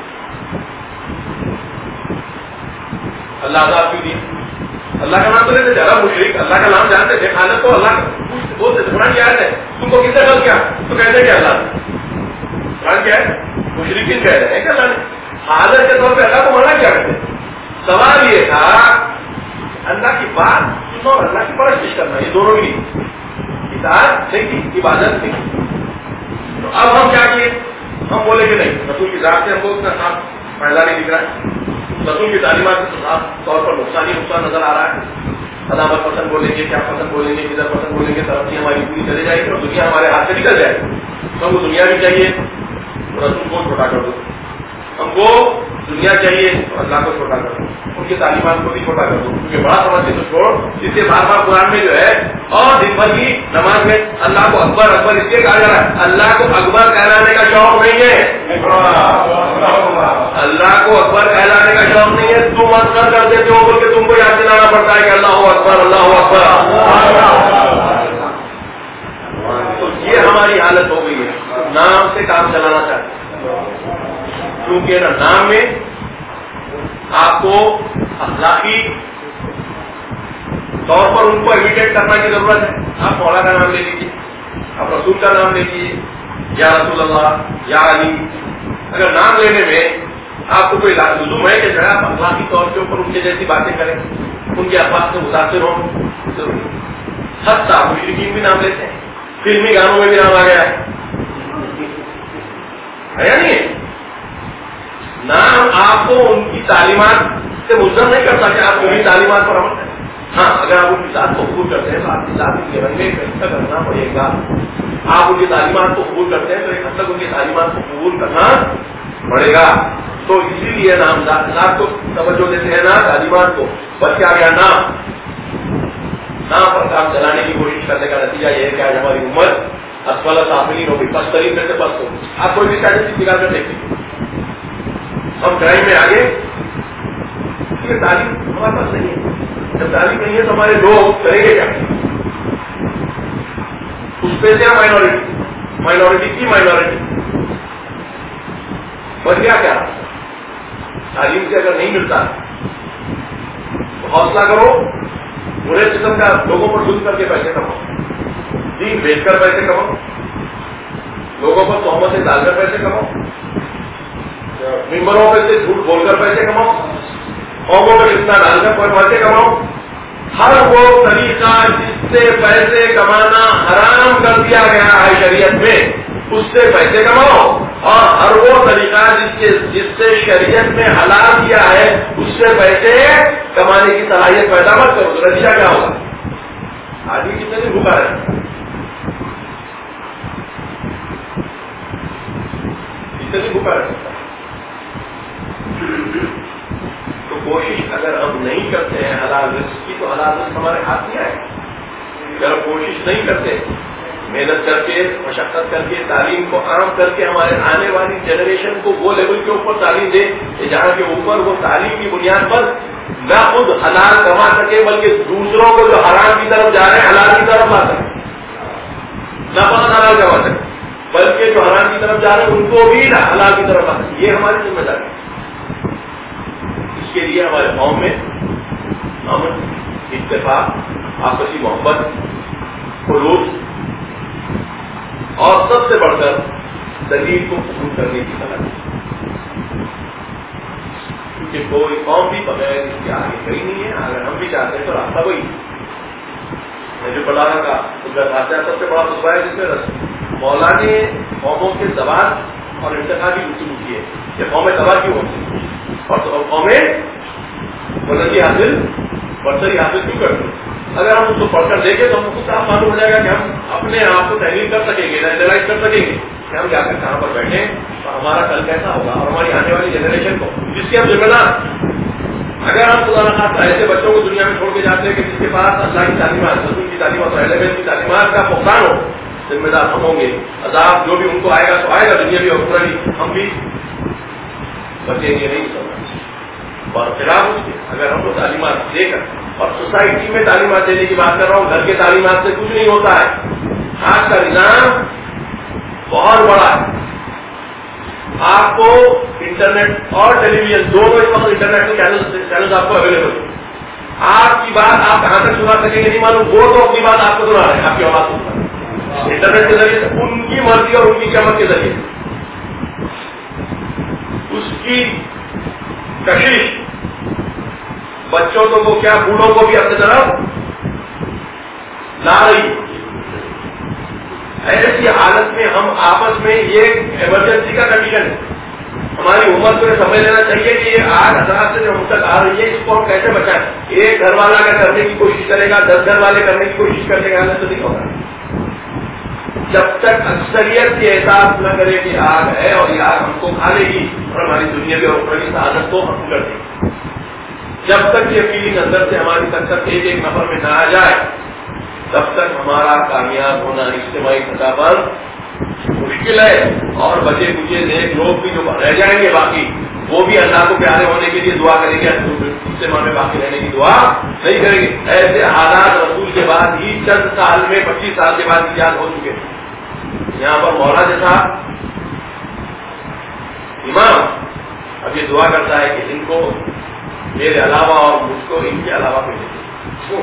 اللہ عذاب کیوں دیا؟ اللہ کا نام تو لیتے تھے. اللہ مشرک اللہ کا نام جانتے تھے, خالق کو اللہ بولتے تھے. قرآن کیا ہے, تم کو کس نے غلط کیا تو کہتے کہ اللہ نے. قرآن کیا ہے, مشرکین کہہ رہے ہیں کہ اللہ نے. حاضر کے طور پہ اللہ کو منع کیا کرتے. سوال یہ تھا اللہ کی بات سنو اور اللہ کی پرستش کرنا, یہ دونوں بھی اطاعت نہیں کی, عبادت نہیں کی. تو اب ہم کیا کیے, ہم بولے کہ نہیں, رسول کی ذات سے ہم کو اتنا صاف فائدہ نہیں دکھ رہا ہے, رسول کی تعلیمات سے صاف طور پر نقصان ہی نقصان نظر آ رہا ہے. عداوت پسند بولیں گے, کیا پسند بولیں گے, کدھر پسند بولیں گے, ترقی ہماری پوری چلے جائے گی اور دنیا ہمارے ہاتھ سے نکل جائے گی. تو ہم کو دنیا بھی چاہیے, رسول کو چھوٹا کر دو. ہم کو دنیا چاہیے تو اللہ کو چھوٹا کر دو, ان کی تعلیمات کو بھی چھوٹا کر دو, کیونکہ بڑا سمجھتے تو چھوڑ. اس سے بار بار قرآن میں جو ہے اور دن بھر کی نماز میں اللہ کو اکبر اکبر اس لیے کہا جا رہا ہے. اللہ کو اکبر کہلانے کا شوق نہیں ہے, اللہ کو اکبر کہلانے کا شوق نہیں ہے. تم اکبر کر دیتے ہو بول کے تم کو یاد دلانا پڑتا ہے کہ اللہ اکبر اللہ اکبر. تو یہ ہماری حالت ہو گئی ہے, نام سے کام چلانا چاہتے ہیں. کیونکہ نا نام میں آپ کو اخلاقی طور پر ان کو ایمیٹیٹ کرنے کی ضرورت ہے. آپ مولا کا نام لے لیجیے, آپ رسول کا نام لے لیجیے, یا رسول اللہ یا علی. اگر نام لینے میں آپ کو کوئی لزوم ہے کہ آپ اخلاقی طور کے اوپر ان کے جیسی باتیں کریں, ان کے افواج سے متاثر ہوں, ضروری. حتیٰ مشرکین بھی نام لیتے ہیں, فلمی گانوں میں بھی نام آ گیا ہے یا نہیں ہے. نام آپ کو ان کی تعلیمات سے ملزم نہیں کرتا کہ آپ انہیں تعلیمات پر عمل کریں. ہاں اگر آپ ان کی ذات کو قبول کرتے ہیں تو آپ کی ذات کے بارے میں فیصلہ کرنا پڑے گا. آپ ان کی تعلیمات کو قبول کرتے ہیں تو ایک حد تک ان کی تعلیمات کو قبول کرنا پڑے گا. تو اسی لیے نام ذات کو توجہ دیتے ہیں, نا تعلیمات کو. بس کیا گیا نام پر کام چلانے کی کوشش کرنے کا نتیجہ یہ ہے کہ آج ہماری امت اسفل سافلین ہو گئی, پس ترین میں سے پس ہو. آپ کوئی بھی اسٹریٹجی نکال کر دیکھیں, ہم کرائم میں آگے. یہ تعلیم ہمارے پاس نہیں ہے. جب تعلیم نہیں ہے تو ہمارے لوگ کریں گے کیا؟ اس پہ سے مائنورٹی کی مائنورٹی بچ گیا کیا؟ تعلیم سے اگر نہیں ملتا تو حوصلہ کرو, برے قسم کا لوگوں پر ظلم کر کے پیسے کماؤ, دین بیچ کر پیسے کماؤ, لوگوں پر تہمتیں ڈال کر پیسے کماؤ, ممبروں پہ سے جھوٹ بول کر پیسے کماؤ, قوموں میں اتنا ڈال کر پیسے کماؤ. ہر وہ طریقہ جس سے پیسے کمانا حرام کر دیا گیا ہے شریعت میں, اس سے پیسے کماؤ, اور ہر وہ طریقہ جس سے شریعت میں حلال کیا ہے اس سے پیسے کمانے کی صلاحیت پیدا مت کرو. تو نتیجہ کیا ہوگا؟ آدمی کتنے دن بھوکا رہے, کتنے دن بھوکا رہ سکتا. تو کوشش اگر ہم نہیں کرتے ہیں حلال رزق کی تو حلال رزق ہمارے ہاتھ نہیں آئے. اگر کوشش نہیں کرتے, محنت کر کے مشقت کر کے تعلیم کو عام کر کے ہمارے آنے والی جنریشن کو وہ لیول کے اوپر تعلیم دے کہ جہاں کے اوپر وہ تعلیم کی بنیاد پر نہ خود حلال کما سکے بلکہ دوسروں کو جو حرام کی طرف جا رہے ہیں حلال کی طرف لا سکے, نہ خود حلال کما سکے بلکہ جو حرام کی طرف جا رہے ہیں ان کو بھی نہ حلال کی طرف لا سکے. یہ ہماری ذمہ داری ہے. اس کے لیے ہمارے قوم میں امن, اتفاق, آپسی محبت, خلوص اور سب سے بڑھ کر دلیل کو قبول کرنے کی طرح، کیونکہ کوئی قوم بھی بغیر اس کے آگے کہیں نہیں ہے. اگر ہم بھی چاہتے ہیں تو راستہ وہی. میں جو بتا رہا تھا سب سے بڑا خطبہ ہے جس میں مولا نے قوموں کے زبان اور انتخابی گفتگو کی ہے کہ قومیں تباہ کیوں ہوتی اور قومیں بلندی حاصل برتری حاصل کیوں کرتی. اگر ہم اس کو پڑھ کر دیکھیں تو ہم کو صاف معلوم ہو جائے گا کہ ہم اپنے آپ کو تحلیل کر سکیں گے، اینالائز کر سکیں گے کہ ہم جا کر کہاں پر بیٹھیں اور ہمارا کل کیسا ہوگا اور ہماری آنے والی جنریشن کو جس کے ہم ذمہ دار. اگر ہم خدا نخواستہ ایسے بچوں کو دنیا میں چھوڑ کے جاتے ہیں کہ جس کے پاس اللہ کی تعلیمات، رسول کی تعلیمات اور اہل بیت کی تعلیمات کا فقدان ہو، ذمہ دار ہم ہوں گے. عذاب جو بھی ان کو آئے گا تو آئے گا، دنیا بھی اور پورا بھی ہم بھی بچیں گے نہیں سمجھ. اور خلاف اس کے اگر ہم کو تعلیمات دے کر، اور سوسائٹی میں تعلیمات دینے کی بات کر رہا ہوں، گھر کے تعلیمات سے کچھ نہیں ہوتا ہے. آج کا نظام بہت بڑا ہے. آپ کو انٹرنیٹ اور ٹیلی ویژن دونوں اس وقت انٹرنیٹ کے چینل آپ کو اویلیبل ہے. آپ کی بات آپ کہاں تک سنا سکیں گے نہیں معلوم، وہ تو اپنی بات آپ کو سنا رہے ہیں، آپ کی آواز کو سنا رہے ہیں انٹرنیٹ کے ذریعے سے، ان کی مرضی اور ان کی چمک کے ذریعے. اس کی کشش بچوں کو کیا بوڑھوں کو بھی اپنی طرف لا رہی. ایسی حالت میں ہم آپس میں یہ ایمرجنسی کا کنڈیشن ہے. ہماری عمر کو یہ سمجھ لینا چاہیے کہ یہ آگ حضرات سے جو ہم تک آ رہی ہے اس کو ہم کیسے بچائیں. ایک گھر والا اگر کرنے کی کوشش کرے گا، 10 گھر والے کرنے کی کوشش کرنے کا تو نہیں ہوگا. جب تک اکثریت یہ احساس نہ کرے کہ آگ ہے اور یہ آگ ہم کو کھا لے گی اور ہماری دنیا میں اوپر کی سعادت کو ختم کر دے گی، جب تک یہ فیلنگ اندر سے ہماری تک ایک نفر میں نہ آ جائے تب تک ہمارا کامیاب ہونا اجتماعی سطح پر مشکل ہے. اور بچے کچے نیک لوگ بھی جو رہ جائیں گے باقی، وہ بھی اللہ کو پیارے ہونے کے لیے دعا کریں گے، اجتماع میں باقی رہنے کی دعا نہیں کریں گے. ایسے حالات رسول کے بعد ہی چند سال میں 25 سال کے بعد ایجاد ہو چکے. یہاں پر مولا جیسا امام اب یہ دعا کرتا ہے کہ ان کو میرے علاوہ اور مجھ کو ان کے علاوہ ملے،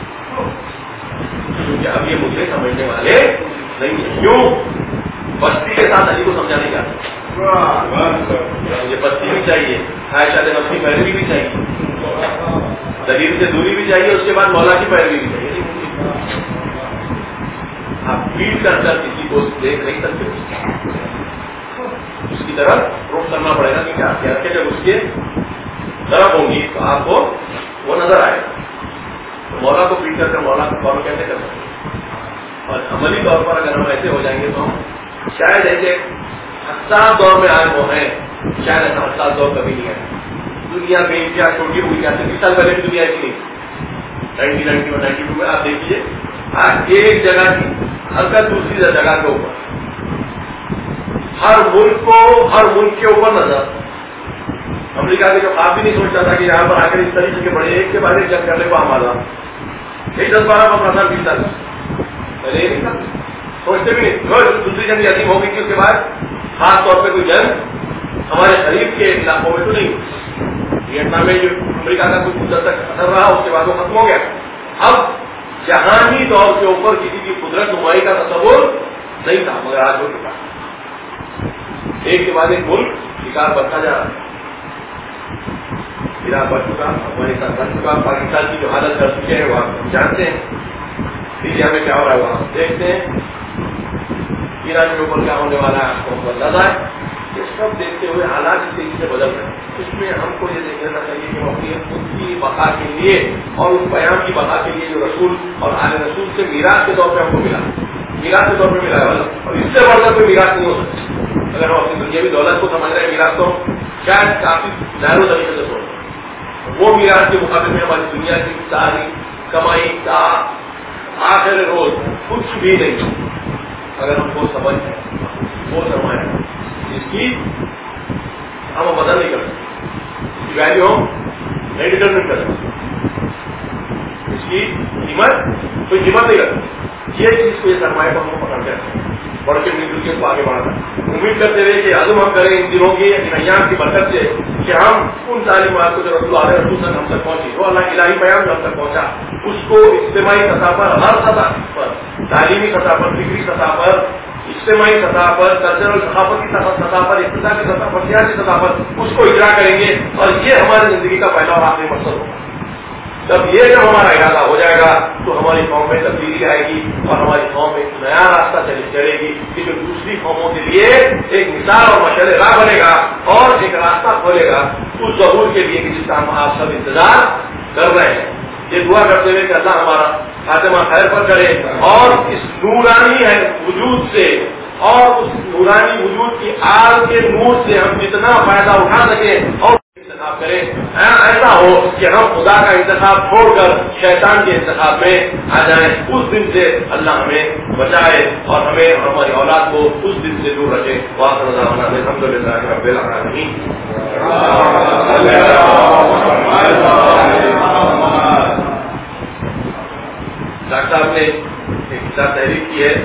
کیونکہ اب یہ مجھے سمجھنے والے نہیں ہیں. کیوں؟ بستی کے ساتھ علی کو سمجھانے کا مجھے بستی بھی چاہیے، خواہشات نفسی پیروی بھی چاہیے، دلیل سے دوری بھی چاہیے، اس کے بعد مولا کی پیروی بھی چاہیے. آپ فیل کر کر کسی کو دیکھ نہیں سکتے، اس کی طرف رخ کرنا پڑے گا. کیونکہ آپ کے جب اس کے طرف ہوں گی تو آپ کو وہ نظر آئے گا. مولا کو فیل کر مولا کو فالو کیسے کر سکتے ہیں؟ اور عملی طور پر اگر ہم ایسے ہو جائیں گے تو ہم شاید ایسے حساس دور میں آئے وہ ہیں، شاید ایسا حساس دور کبھی نہیں ہے. دنیا میں انڈیا چھوٹی ہوئی کیا 30 سال پہلے بھی دنیا کی نہیں، 1992 میں آپ دیکھیے آج ایک جگہ کی حرکت دوسری جگہ کے اوپر، ہر ملک کے اوپر نظر. امریکہ کے جو خواب بھی نہیں سوچتا تھا کہ یہاں پر آ کر اس طریقے کے بڑے ایک کے بعد ایک جنگ کرنے کو ہمارا یہی 10-12 15 20 سال پہلے یہ نہیں تھا، سوچتے بھی نہیں. دوسری جنگ عظیم ہوگی کہ اس کے بعد خاص طور پہ کوئی جنگ ہمارے قریب کے علاقوں میں تو نہیں. ویتنام میں جو امریکہ کا کچھ مدت تک اثر رہا اس کے بعد وہ ختم ہو گیا. اب جہانی دور کے اوپر کسی کی قدرت نمائی کا تصور نہیں تھا، مگر آج ہو چکا. ایک کے بعد ایک ملک شکار بڑھتا جا رہا ہے. عراق بڑھ چکا، افغانستان بڑھ چکا، پاکستان کی جو حالت کر چکے ہیں وہ آپ جانتے ہیں. سیریا میں کیا ہو رہا ہے وہ آپ دیکھتے ہیں، ایران کے اوپر کیا ہونے والا ہے آپ کو اندازہ ہے. یہ سب دیکھتے ہوئے حالات اس تیزی سے بدل رہے ہیں. اس میں ہم کو یہ دیکھ لینا چاہیے کہ وہ اپنی خود کی بقا کے لیے اور اس بیان کی بقا کے لیے جو رسول اور آل رسول سے میراث کے طور پہ ہم کو ملا، میراث کے طور پہ ملا ہے والا، اور اس سے بڑھ کر کوئی میراث نہیں ہو سکتی. اگر ہم اپنی دنیاوی دولت کو سمجھ رہے ہیں میراث تو شاید کافی نہرو طریقے سے سوچ رہے ہیں. وہ میراث کے مقابلے میں ہماری دنیا کی ساری کمائی کا آخر روز کچھ بھی نہیں. اگر ہم کو سمجھ وہ سرمایہ جس کی ہم بدل نہیں کر سکتے، اس کی ویلیو ہم نہیں ڈٹرمنٹ کر سکتے، اس کی قیمت کوئی قیمت نہیں کر سکتی. یہ چیز کو یہ سرمایہ کو ہم کو پکڑ جاتے ہیں، بڑھ کے مل جل کے کو آگے بڑھانا. امید کرتے رہے کہ عزم ہم کریں ان دنوں کی ان ایام کی برکت سے کہ ہم ان تعلیمات کو جو رسول علیہ رسول تک ہم تک پہنچی، وہ اللہ الہی پیام جو ہم تک پہنچا، اس کو اجتماعی سطح پر، ہر سطح پر، تعلیمی سطح پر، فکری سطح پر اجتماعی سطح پر، کلچرل ثقافتی سطح پر، اقتصادی سطح پر، سیاسی سطح پر اس کو اجرا کریں گے اور یہ ہماری زندگی کا پہلا اور آخری مقصد ہوگا. جب یہ ہمارا ارادہ ہو جائے گا تو ہماری قوم میں تبدیلی آئے گی اور ہماری قوم ایک نیا راستہ چلے گی کہ جو دوسری قوموں کے لیے ایک مثال اور مشعل راہ بنے گا اور ایک راستہ کھولے گا اس ظہور کے لیے کہ جس کا ہم آپ سب انتظار کر رہے ہیں. یہ دعا کرتے ہوئے کہ اللہ ہمارا خاتمہ خیر پر کرے اور اس نورانی ہے وجود سے اور اس نورانی وجود کی آگ کے نور سے ہم جتنا فائدہ اٹھا سکیں اور انتخاب کریں. ایسا ہو کہ ہم خدا کا انتخاب چھوڑ کر شیطان کے انتخاب میں آ جائیں. اس دن سے اللہ ہمیں بچائے اور ہمیں اور ہماری اولاد کو اس دن سے دور رکھے. وآخر دعوانا الحمدللہ رب العالمین. ڈاکٹر صاحب نے ایک کتاب تحریر کی ہے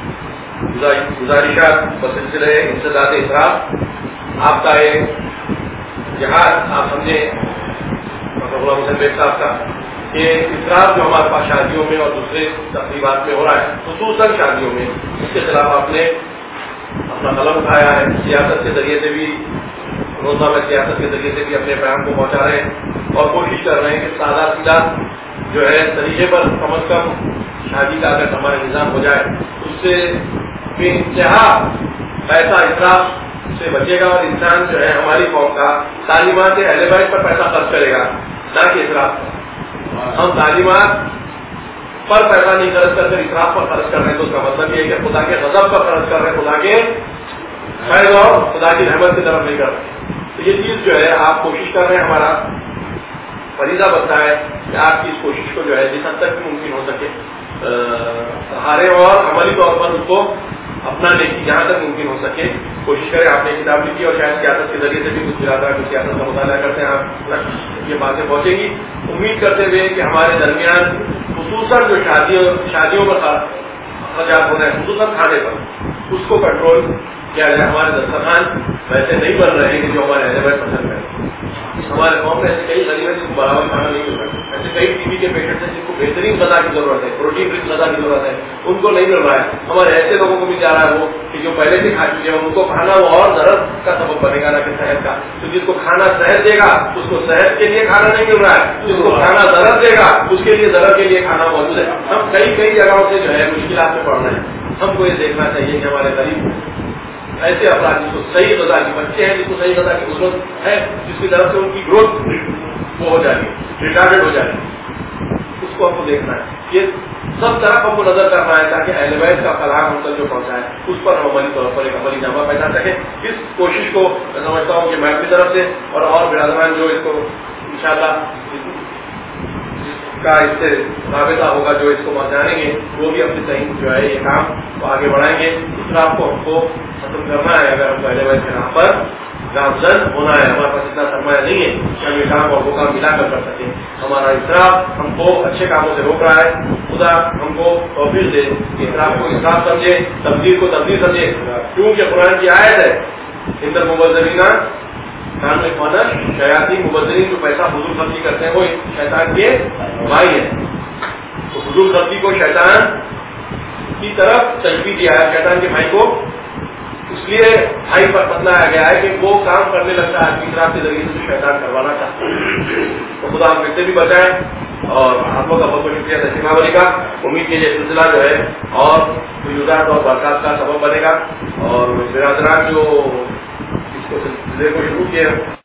گزارشات بسلسلہ انسداد اسراف. آپ کا ایک جہاز آپ سمجھیں غلام حسین بیگ صاحب کا کہ اسراف جو ہمارے پاس شادیوں میں اور دوسرے تقریبات میں ہو رہا ہے خصوصاً شادیوں میں اس کے خلاف آپ نے اپنا قلم اٹھایا ہے. سیاست کے ذریعے سے بھی روزنامہ سیاست کے ذریعے سے بھی اپنے پیغام کو پہنچا رہے ہیں اور کوشش کر رہے ہیں کہ سادہ سیدھا جو ہے طریقے پر کم از کم شادی کا اگر ہمارا نظام ہو جائے اس سے بے انتہا پیسہ اسراف سے بچے گا اور انسان جو ہے ہماری قوم کا تعلیمات اہل بیت پر پیسہ خرچ کرے گا نہ کہ اسراف پر. ہم تعلیمات پر پیسہ نہیں خرچ کر کر اسراف پر خرچ کر رہے ہیں تو اس کا مطلب یہ ہے کہ خدا کے غضب پر خرچ کر رہے ہیں, خدا کے خیر اور خدا کی رحمت کی طرف نہیں کر رہے. تو یہ چیز جو ہے آپ کوشش کر رہے ہیں, ہمارا فریضہ بنتا ہے کہ آپ کی اس کوشش کو جو ہے جس حد تک ممکن ہو سکے سہارے اور عملی طور پر اس کو اپنانے کی جہاں تک ممکن ہو سکے کوشش کریں. آپ نے کتاب لکھی اور شاید سیاست کے ذریعے سے بھی کچھ برادر کچھ سیاست کا مطالعہ کرتے ہیں, آپ تک یہ باتیں پہنچیں گی. امید کرتے ہوئے کہ ہمارے درمیان خصوصاً جو شادیوں پر اخراجات ہو رہے ہیں خصوصاً کھانے پر اس کو کنٹرول کیا جائے. ہمارے دسترخوان ویسے نہیں بن رہے ہیں کہ جو ہمارے اہل بیت پسند کریں. ہمارے قوم میں ایسے کئی غریب ہیں جن کو برابر کھانا نہیں مل رہا ہے, ایسے کئی ٹی بی کے پیشنٹ ہیں جن کو بہترین غذا کی ضرورت ہے, پروٹین رچ غذا کی ضرورت ہے, ان کو نہیں مل رہا ہے. ہمارے ایسے لوگوں کو بھی جا رہا ہے وہ کہ جو پہلے سے کھا چکے ہیں ان کو کھانا وہ اور ضرر کا سبب بنے گا نہ کہ صحت کا. تو جس کو کھانا صحت دے گا اس کو صحت کے لیے کھانا نہیں مل رہا ہے, جس کو کھانا ضرر دے گا اس کے لیے ضرر کے لیے کھانا موجود ہے. ہم کئی جگہوں سے جو ہے مشکلات میں پڑ رہے ہیں. ہم کو یہ دیکھنا چاہیے کہ ہمارے غریب ایسے افراد جس کو صحیح غذا کی بچے ہیں جس کو صحیح غذا کی ضرورت ہے جس کی طرف سے ان کی گروتھ وہ ہو جائے گی ریٹارڈیڈ ہو جائے گی, اس کو ہم کو دیکھنا ہے. یہ سب طرف ہم کو نظر کرنا ہے تاکہ اہل بیت کا فلاح ہم تک جو پہنچا ہے اس پر ہم عملی طور پر ایک عملی جامہ پہنچا سکیں. اس کوشش کو میں سمجھتا ہوں کہ میں اپنی طرف سے اور برادران جو اس کو انشاءاللہ کا اس سے رابطہ ہوگا جو اس کو پہنچائیں گے وہ بھی اپنی صحیح جو ہے یہ کام کو آگے بڑھائیں گے. اسراف کو ہم کو ختم کرنا ہے. اگر ہم پہلے بیت کے نام پر گامزن ہونا ہے, ہمارے پاس اتنا سرمایہ نہیں ہے کہ ہم یہ کام اور وہ کام ملا کر سکیں. ہمارا اسراف ہم کو اچھے کاموں سے روک رہا ہے. خدا ہم کو توفیق دے کہ اسراف کو اسراف سمجھے, تبدیل کو تبدیل سمجھے. کیونکہ قرآن کی آیت ہے اندر مبذرین کان میں خوانا شیاطی مبذرین جو پیسہ فضول خرچی کرتے ہیں وہ شیطان کے بھائی ہیں. تو فضول خرچی کو شیطان کی طرف تجویز دیا ہے, شیطان کے بھائی کو اس لیے بھائی پر بتلایا گیا ہے کہ وہ کام کرنے لگتا ہے اسراف کے ذریعے سے شیطان کروانا چاہتا ہے. تو خدا ہم سے بھی بچائیں اور آپ لوگ کا بہت بہت شکریہ تسلیمہ علی کا. امید کے یہ سلسلہ جو ہے اور وجودات اور برکات کا سبب بنے گا اور برادران جو اس کو سلسلے کو شروع کیے